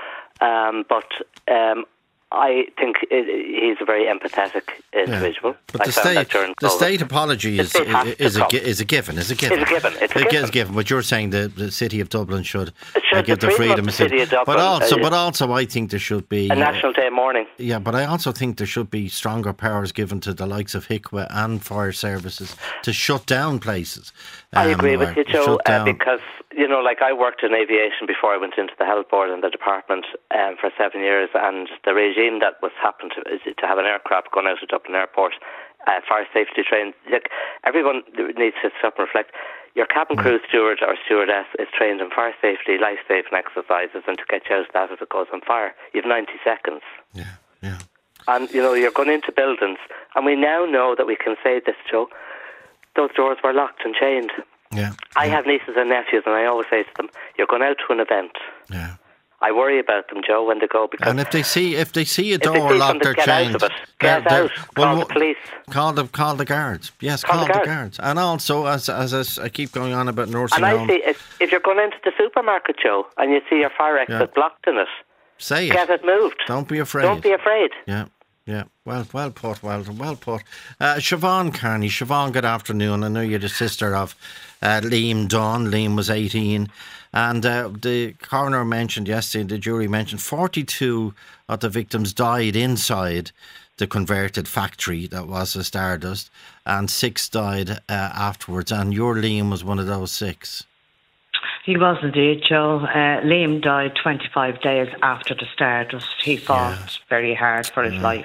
S5: Um, but... Um, I think it, he's a very empathetic individual.
S3: Yeah. But the state, the state apology is
S5: state
S3: is, is, a, is a given. Is a given.
S5: It's a given. It's a
S3: it
S5: given.
S3: is given. But you're saying the, the city of Dublin should,
S5: should
S3: give the,
S5: the
S3: freedom.
S5: The city of Dublin,
S3: but also,
S5: uh,
S3: but also, I think there should be
S5: a national day mourning.
S3: Yeah, but I also think there should be stronger powers given to the likes of H I C W A and fire services to shut down places.
S5: Um, I agree with you, Joe, uh,
S3: down.
S5: because you know, like I worked in aviation before I went into the health board and the department um, for seven years, and the regime that was happened to, is to have an aircraft going out of Dublin Airport, uh, fire safety trained. Look, everyone needs to stop and reflect. Your cabin
S3: mm.
S5: crew steward or stewardess is trained in fire safety, life saving exercises, and to get you out of that if it goes on fire, you have ninety seconds.
S3: Yeah, yeah.
S5: And you know, you're going into buildings, and we now know that we can say this, Joe. Those doors were locked and chained.
S3: Yeah,
S5: I
S3: yeah.
S5: have nieces and nephews, and I always say to them, "You're going out to an event."
S3: Yeah.
S5: I worry about them, Joe, when they go, because
S3: and if they see if they see a
S5: if
S3: door
S5: they see
S3: locked or
S5: get
S3: chained,
S5: out of it, get
S3: they're,
S5: out,
S3: they're,
S5: call
S3: well,
S5: the police,
S3: call the call the guards. Yes,
S5: call,
S3: call
S5: the,
S3: the,
S5: guards.
S3: guards. And also, as as I, I keep going on about nursing
S5: and
S3: home,
S5: I see if, if you're going into the supermarket, Joe, and you see your fire exit
S3: yeah.
S5: blocked in it,
S3: say it.
S5: Get it moved.
S3: Don't be afraid.
S5: Don't be afraid.
S3: Yeah. Yeah, well, well put, well, well put. Uh, Siobhan Carney, Siobhan, good afternoon. I know you're the sister of uh, Liam Dunn. Liam was eighteen, and uh, the coroner mentioned yesterday, the jury mentioned forty-two of the victims died inside the converted factory that was a Stardust, and six died uh, afterwards. And your Liam was one of those six.
S12: He was indeed, Joe. Uh, Liam died twenty-five days after the Stardust. He fought yeah. very hard for his yeah. life.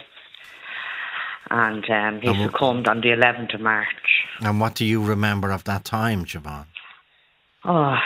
S12: And um, he and succumbed on the eleventh of March.
S3: And what do you remember of that time, Siobhan?
S12: Oh,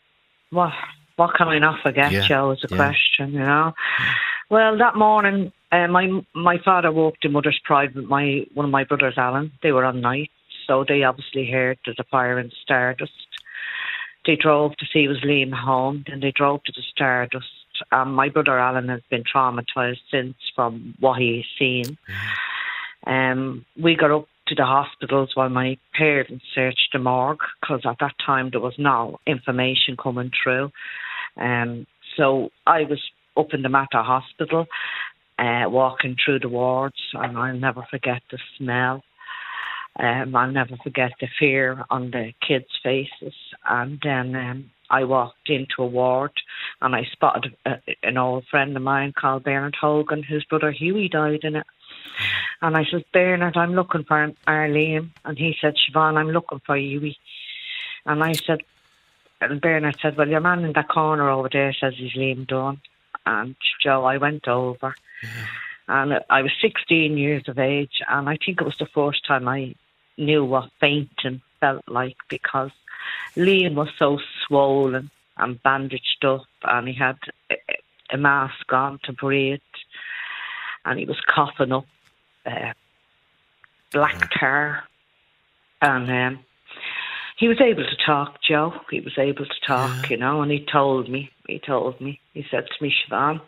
S12: what what can I not forget,
S3: yeah.
S12: Joe, is the
S3: yeah.
S12: question, you know. Yeah. Well, that morning, Uh, my my father walked in Mother's Pride with my one of my brothers, Alan. They were on night, so they obviously heard there's a fire in Stardust. They drove to see was Liam home, then they drove to the Stardust. Um, my brother Alan has been traumatised since from what he's seen. Um, we got up to the hospitals while my parents searched the morgue, because at that time there was no information coming through. Um, so I was up in the Mater Hospital, uh, walking through the wards, and I'll never forget the smell. Um, I'll never forget the fear on the kids' faces. And then um, I walked into a ward and I spotted a, an old friend of mine called Bernard Hogan, whose brother Huey died in it. And I said, Bernard, I'm looking for our Liam. And he said, Siobhan, I'm looking for Huey. And I said, and Bernard said, well, your man in that corner over there says he's Liam Dunn. And Joe, I went over. Yeah. And I was sixteen years of age, and I think it was the first time I knew what fainting felt like, because Liam was so swollen and bandaged up, and he had a mask on to breathe, and he was coughing up uh, black tar, and um, he was able to talk, Joe. He was able to talk, yeah. you know, and he told me, he told me, he said to me, Siobhan,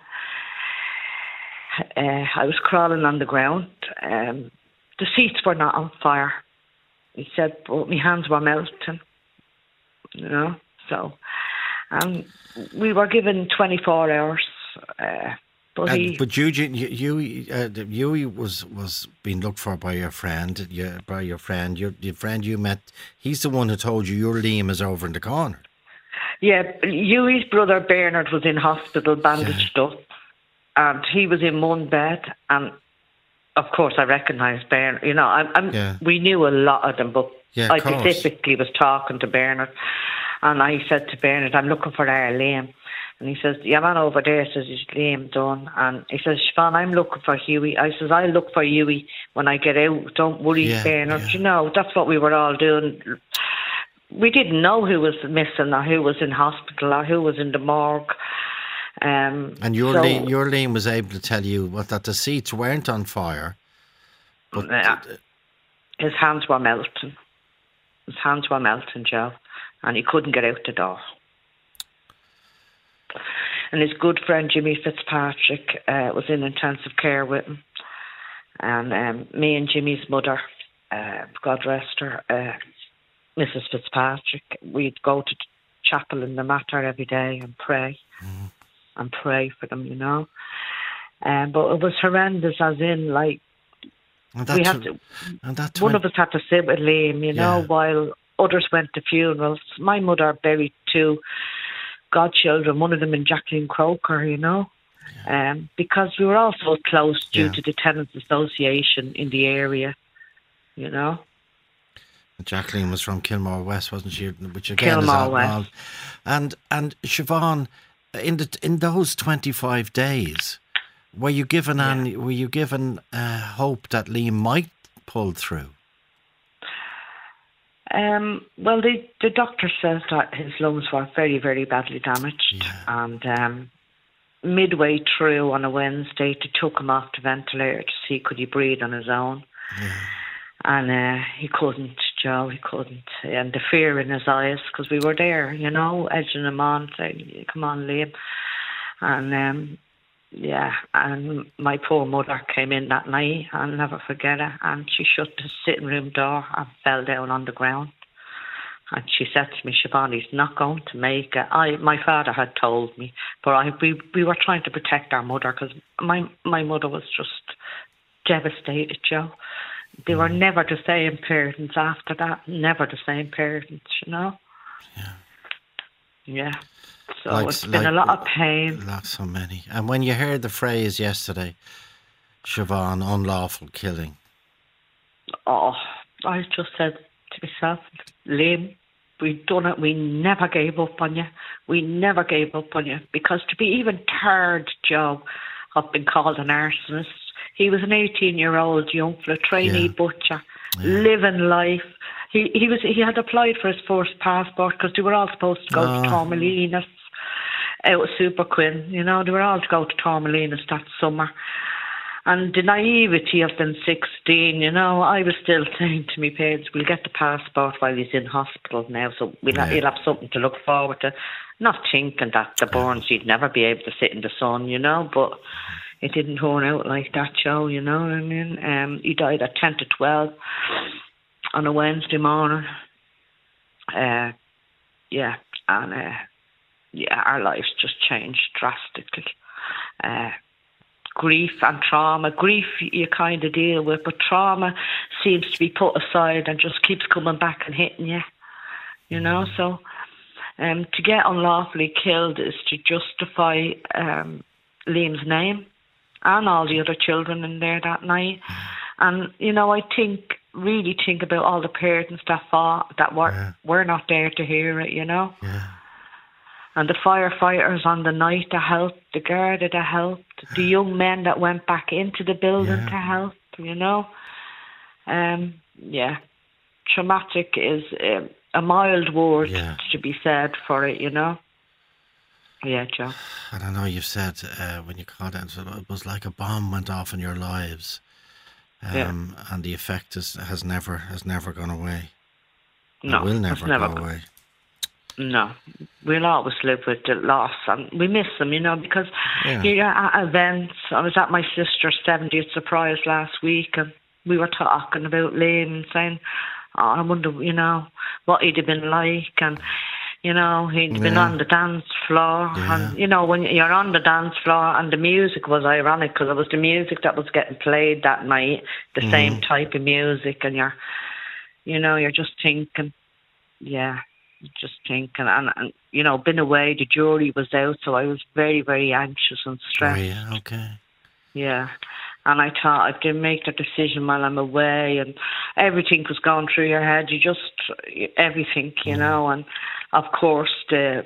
S12: Uh, I was crawling on the ground. Um, the seats were not on fire. He said, but my hands were melting. You know, so um, we were given twenty-four hours. Uh, but
S3: uh,
S12: he,
S3: but Eugene, you, you, uh, you was was being looked for by your friend. Your, by your friend, your, your friend you met. He's the one who told you your Liam is over in the corner.
S12: Yeah, Huey's brother Bernard was in hospital, bandaged yeah. up. And he was in one bed, and of course I recognised Bernard. You know, I'm, I'm, yeah. we knew a lot of them, but
S3: yeah,
S12: I
S3: course.
S12: specifically was talking to Bernard, and I said to Bernard, I'm looking for our Liam. And he says, your man over there says he's Liam Dunn. And he says, Siobhan, I'm looking for Huey. I says, I'll look for Huey when I get out. Don't worry, yeah, Bernard. Yeah. You know, that's what we were all doing. We didn't know who was missing or who was in hospital or who was in the morgue. Um,
S3: and your
S12: so,
S3: Liam, your Liam was able to tell you what, that the seats weren't on fire. But
S12: uh, his hands were melting. His hands were melting, Joe, and he couldn't get out the door. And his good friend Jimmy Fitzpatrick uh, was in intensive care with him. And um, me and Jimmy's mother, uh, God rest her, uh, Missus Fitzpatrick, we'd go to chapel in the Mater every day and pray. Mm. And pray for them, you know. Um, but it was horrendous, as in, like, we had to, and that one of us had to sit with Liam, you know, yeah. while others went to funerals. My mother buried two godchildren, one of them in Jacqueline Croker, you know, yeah. um, because we were all so close due yeah. to the Tenants Association in the area, you know.
S3: Jacqueline was from Kilmore West, wasn't she? Which again
S12: Kilmore
S3: is
S12: West.
S3: And, and Siobhan, In the in those twenty-five days, were you given yeah. any, were you given uh, hope that Liam might pull through?
S12: Um, well, the the doctor says that his lungs were very very badly damaged, yeah. and um, midway through on a Wednesday, they took him off the ventilator to see could he breathe on his own, yeah. and uh, he couldn't. Joe, he couldn't, and the fear in his eyes, because we were there, you know, edging him on, saying, come on, Liam. And, um, yeah, and my poor mother came in that night, I'll never forget it, and she shut the sitting room door and fell down on the ground. And she said to me, Siobhan, he's not going to make it. I, my father had told me, but I, we, we were trying to protect our mother, because my, my mother was just devastated, Joe. They were never the same parents after that. Never the same parents, you know?
S3: Yeah.
S12: Yeah. So
S3: like,
S12: it's been
S3: like,
S12: a lot of pain.
S3: Not so many. And when you heard the phrase yesterday, Siobhan, unlawful killing.
S12: Oh, I just said to myself, Liam, we've done it. We never gave up on you. We never gave up on you. Because to be even third, Joe, of being called an arsonist, he was an eighteen-year-old young fella, trainee yeah. butcher, yeah. living life. He he was he had applied for his first passport because they were all supposed to go oh. to Tormelinas. It was Super Quinn, you know, they were all to go to Tormelinas that summer. And the naivety of them sixteen, you know, I was still saying to me parents, we'll get the passport while he's in hospital now, so we'll
S3: yeah.
S12: have, he'll have something to look forward to. Not thinking that the Burns, he'd never be able to sit in the sun, you know, but it didn't turn out like that, Joe, you know what I mean? Um, he died at ten to twelve on a Wednesday morning. Uh, yeah, and uh, yeah, our lives just changed drastically. Uh, grief and trauma. Grief you kind of deal with, but trauma seems to be put aside and just keeps coming back and hitting you, you know, so um, to get unlawfully killed is to justify um, Liam's name and all the other children in there that night. And, you know, I think, really think about all the parents that fought, that were, yeah. were not there to hear it, you know.
S3: Yeah.
S12: And the firefighters on the night that helped, the Garda that helped, the young men that went back into the building yeah. to help, you know. Um, yeah, traumatic is um, a mild word yeah. to be said for it, you know. Yeah, Joe.
S3: I don't know, you've said uh, when you called it, it was like a bomb went off in your lives. Um, yeah. And the effect is, has never has never gone away.
S12: No,
S3: it will never,
S12: never
S3: go away.
S12: No, we'll always live with the loss, and we miss them, you know, because
S3: yeah.
S12: you're at events. I was at my sister's seventieth surprise last week, and we were talking about Liam and saying, oh, I wonder, you know, what he'd have been like, and, you know, he'd yeah. been on the dance floor,
S3: yeah.
S12: and, you know, when you're on the dance floor, and the music was ironic, because it was the music that was getting played that night, the mm. same type of music, and you're, you know, you're just thinking, yeah, just thinking, and, and you know, been away, the jury was out, so I was very, very anxious and stressed.
S3: Oh, yeah, okay.
S12: Yeah, and I thought I didn't make the decision while I'm away, and everything was going through your head, you just, everything, you mm. know, and of course the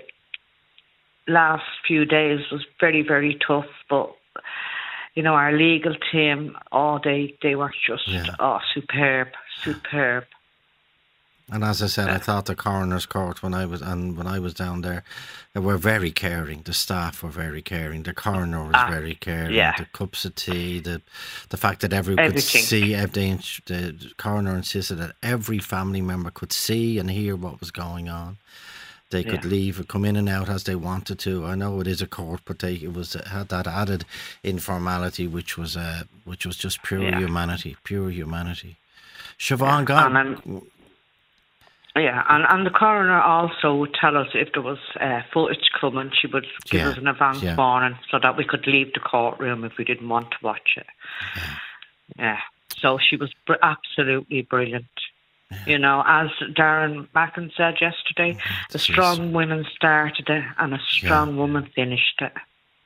S12: last few days was very, very tough, but, you know, our legal team, oh, they, they were just, yeah. oh, superb, superb.
S3: And as I said, I thought the coroner's court when I was and when I was down there, they were very caring. The staff were very caring. The coroner was ah, very caring.
S12: Yeah.
S3: The cups of tea, the the fact that everyone Everything. could see. The, the coroner insisted that every family member could see and hear what was going on. They could yeah. leave and come in and out as they wanted to. I know it is a court, but they it was had that added informality, which was uh, which was just pure yeah. humanity, pure humanity. Siobhan,
S12: yeah. God. Yeah, and, and the coroner also would tell us if there was uh, footage coming, she would give yeah, us an advance yeah. warning so that we could leave the courtroom if we didn't want to watch it. Yeah, yeah. So she was br- absolutely brilliant. Yeah. You know, as Darren Mackin said yesterday, yeah, the strong women started it and a strong yeah. woman finished it.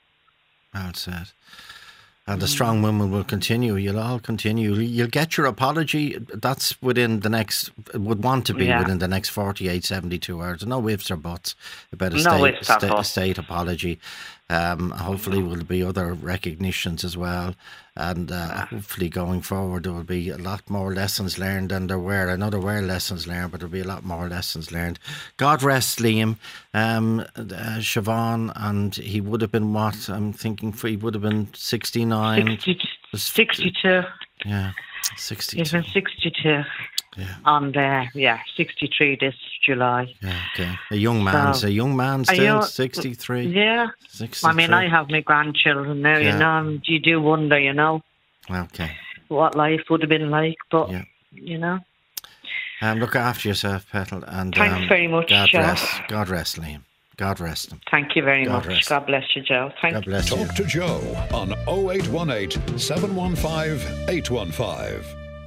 S3: Well said. And the strong women will continue. You'll all continue. You'll get your apology. That's within the next, would want to be yeah. within the next forty-eight, seventy-two hours. No ifs or buts about a
S12: no
S3: state, sta- state apology. Um, hopefully, will be other recognitions as well. And uh, hopefully, going forward, there will be a lot more lessons learned than there were. I know there were lessons learned, but there will be a lot more lessons learned. God rest Liam, um, uh, Siobhan, and he would have been what? I'm thinking for, he would have been sixty-nine.
S12: sixty, sixty-two.
S3: Yeah, sixty-two.
S12: He's been sixty-two.
S3: Yeah.
S12: And uh, yeah, sixty-three this July.
S3: Yeah, okay. A young man, so, a young man still, young, sixty-three.
S12: Yeah.
S3: sixty-three.
S12: I mean, I have my grandchildren now, yeah. you know, and you do wonder, you know.
S3: Okay.
S12: What life would have been like, but, yeah. you know.
S3: Um, look after yourself, Petal. And,
S12: Thanks
S3: um,
S12: very much,
S3: God
S12: Joe.
S3: Rest, God rest, Liam. God rest him.
S12: Thank you very
S3: God
S12: much.
S3: Rest.
S12: God bless you, Joe. Thank
S3: God bless
S2: Talk
S3: you.
S2: Talk to Joe on oh eight one eight, seven one five, eight one five.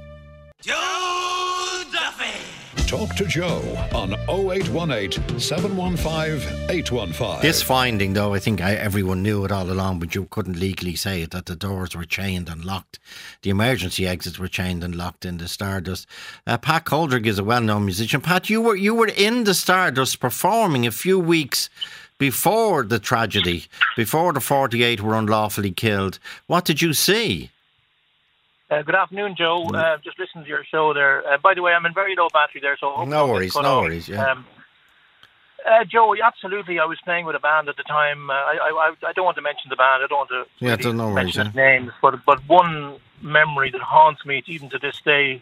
S2: Joe Duffy! Talk to Joe on oh eight one eight, seven one five, eight one five.
S3: This finding, though, I think I, everyone knew it all along, but you couldn't legally say it, that the doors were chained and locked. The emergency exits were chained and locked in the Stardust. Uh, Pat Coldrick is a well-known musician. Pat, you were you were in the Stardust performing a few weeks before the tragedy, before the forty-eight were unlawfully killed. What did you see?
S11: Uh, good afternoon, Joe. Uh, just listening to your show there. Uh, by the way, I'm in very low battery there, so
S3: no worries, no worries. Yeah. Um,
S13: Uh, Joe, absolutely. I was playing with a band at the time. Uh, I, I I don't want to mention the band. I don't want to
S3: yeah,
S13: really
S3: don't know
S13: mention its names. But but one memory that haunts me even to this day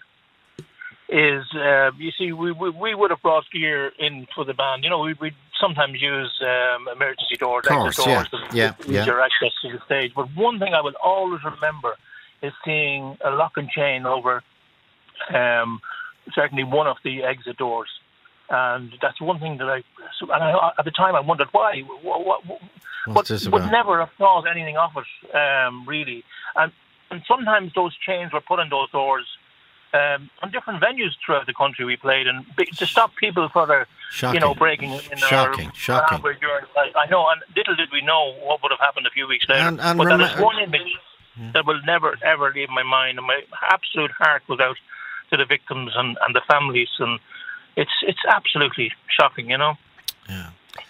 S13: is, uh, you see, we, we we would have brought gear in for the band. You know, we we'd sometimes use um, emergency doors,
S3: course,
S13: exit doors,
S3: yeah,
S13: to
S3: yeah,
S13: easier
S3: yeah.
S13: access to the stage. But one thing I will always remember is seeing a lock and chain over um, certainly one of the exit doors. And that's one thing that I, so, and I, at the time I wondered why, what, what, what would never have thought anything of it, um, really. And and sometimes those chains were put on those doors um, on different venues throughout the country we played, and be, to stop people further,
S3: shocking.
S13: you know, breaking in
S3: shocking,
S13: our
S3: shocking.
S13: average journey. I, I know, and little did we know what would have happened a few weeks later.
S3: And, and
S13: but
S3: rem-
S13: that is one image yeah. that will never ever leave my mind, and my absolute heart goes out to the victims and, and the families, and it's it's absolutely shocking, you know.
S3: Yeah.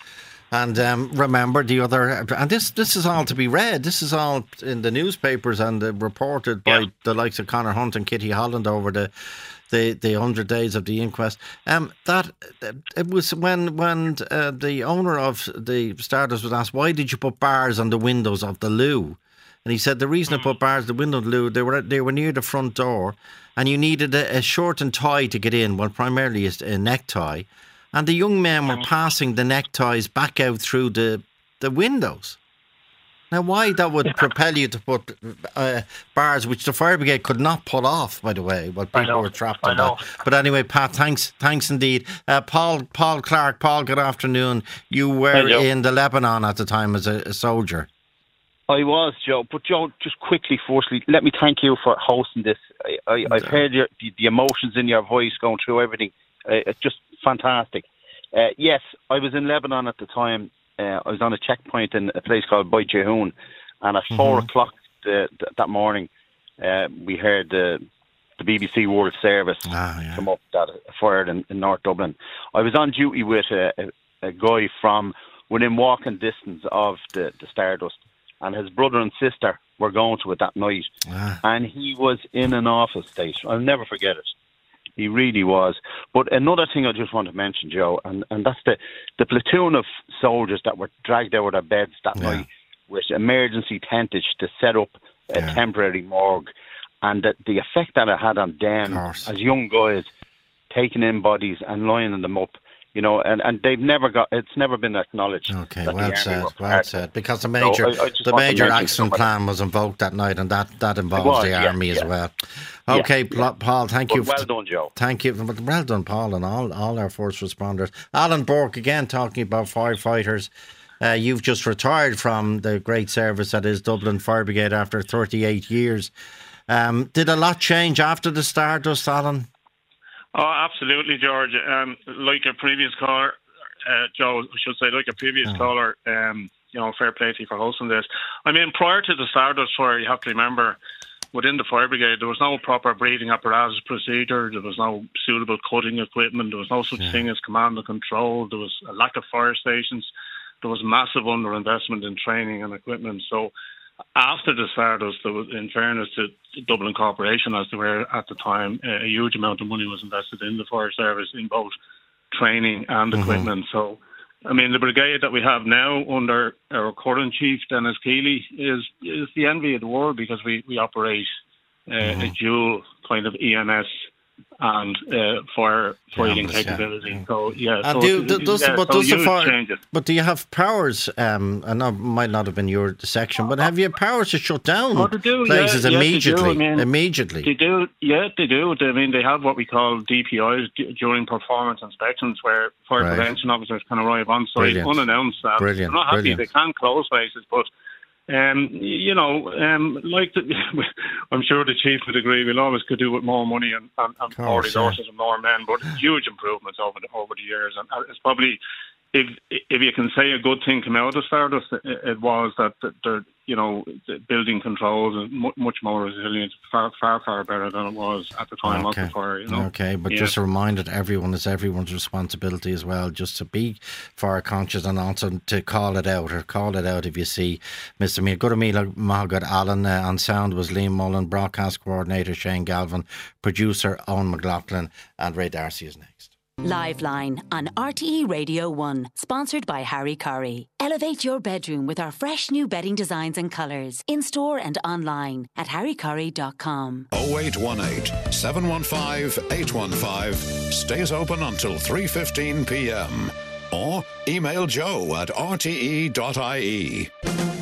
S3: And um, remember the other, and this this is all to be read. This is all in the newspapers and uh, reported by yeah. the likes of Conor Hunt and Kitty Holland over the the the hundred days of the inquest. Um, that it was when when uh, the owner of the Stardust was asked, why did you put bars on the windows of the loo? And he said the reason mm. I put bars on the window of the loo, they were they were near the front door, and you needed a, a shirt and tie to get in. Well, primarily a, a necktie. And the young men were passing the neckties back out through the, the windows. Now, why that would propel you to put uh, bars, which the fire brigade could not pull off, by the way, while people were trapped in that. But anyway, Pat, thanks, thanks indeed. Uh, Paul, Paul Clark, Paul, good afternoon. You were
S14: Hi,
S3: in the Lebanon at the time as a, a soldier.
S14: I was, Joe. But Joe, just quickly, firstly, let me thank you for hosting this. I, I, I've heard your, the, the emotions in your voice going through everything. Uh, it's just fantastic. Uh, yes, I was in Lebanon at the time. Uh, I was on a checkpoint in a place called Beit Jehoun, and at mm-hmm. four o'clock the, the, that morning, uh, we heard the the B B C World Service
S3: ah, yeah.
S14: come up that fired in, in North Dublin. I was on duty with a, a, a guy from within walking distance of the, the Stardust, and his brother and sister were going to it that night,
S3: ah.
S14: and he was in an awful state. I'll never forget it. He really was. But another thing I just want to mention, Joe, and, and that's the, the platoon of soldiers that were dragged out of their beds that yeah. night with emergency tentage to set up a yeah. temporary morgue, and the, the effect that it had on them as young guys, taking in bodies and lining them up. You know, and, and they've never got. It's never been acknowledged.
S3: Okay, well said, well said. Because the major, so I, I the major action plan was invoked that night, and that, that involves was, the yeah, army yeah. as well. Okay, yeah, yeah. Paul, thank
S14: but
S3: you.
S14: Well done, Joe.
S3: Thank you. Well done, Paul, and all all our first responders. Alan Burke again talking about firefighters. Uh, you've just retired from the great service that is Dublin Fire Brigade after thirty-eight years. Um, did a lot change after the Stardust, Alan?
S15: Oh, absolutely, George. Um, like a previous caller, uh, Joe, I should say, like a previous oh. caller, um, you know, fair play to you for hosting this. I mean, prior to the Stardust fire, you have to remember, within the fire brigade, there was no proper breathing apparatus procedure, there was no suitable cutting equipment, there was no such yeah. thing as command and control, there was a lack of fire stations, there was massive underinvestment in training and equipment. So after the Stardust, there was, in fairness to Dublin Corporation, as they were at the time, a huge amount of money was invested in the fire service in both training and equipment. Mm-hmm. So, I mean, the brigade that we have now under our current chief, Dennis Keeley, is is the envy of the world, because we, we operate uh, mm-hmm. a dual kind of E M S and uh, fire fighting yeah, capability. Yeah. So yeah,
S3: and
S15: so
S3: do, do, does,
S15: yeah,
S3: but
S15: so
S3: does the fire,
S15: changes.
S3: But do you have powers? Um, I know it might not have been your section, but have you powers to shut down
S15: oh, they do,
S3: places
S15: yeah,
S3: immediately?
S15: Yeah, they do. I mean,
S3: immediately,
S15: they do. Yeah, they do. I mean, they have what we call D P Is during performance inspections, where fire right. prevention officers can arrive on site Brilliant. unannounced. And
S3: Brilliant.
S15: They're not happy.
S3: Brilliant.
S15: They can close places, but. Um, you know, um, like the, I'm sure the chief would agree. We'll always could do with more money and, and, and course, more resources yeah. and more men, but huge improvements over the over the years. And it's probably, if if you can say a good thing came out of Stardust, it, it was that they're, you know, the building controls and much, much more resilient, far far far better than it was at the time
S3: okay.
S15: of the fire. You know?
S3: Okay, but
S15: yeah.
S3: just a reminder to everyone, it's everyone's responsibility as well, just to be fire conscious and also to call it out or call it out if you see Mister Meal. Good Meal Mahogad Alan. Uh, on sound was Liam Mullen, broadcast coordinator Shane Galvin, producer Owen McLaughlin, and Ray Darcy is next.
S1: Liveline on R T E Radio one, sponsored by Harry Curry. Elevate your bedroom with our fresh new bedding designs and colours, in store and online at harry curry dot com.
S2: oh eight one eight, seven one five, eight one five stays open until three fifteen p m or email joe at r t e dot i e.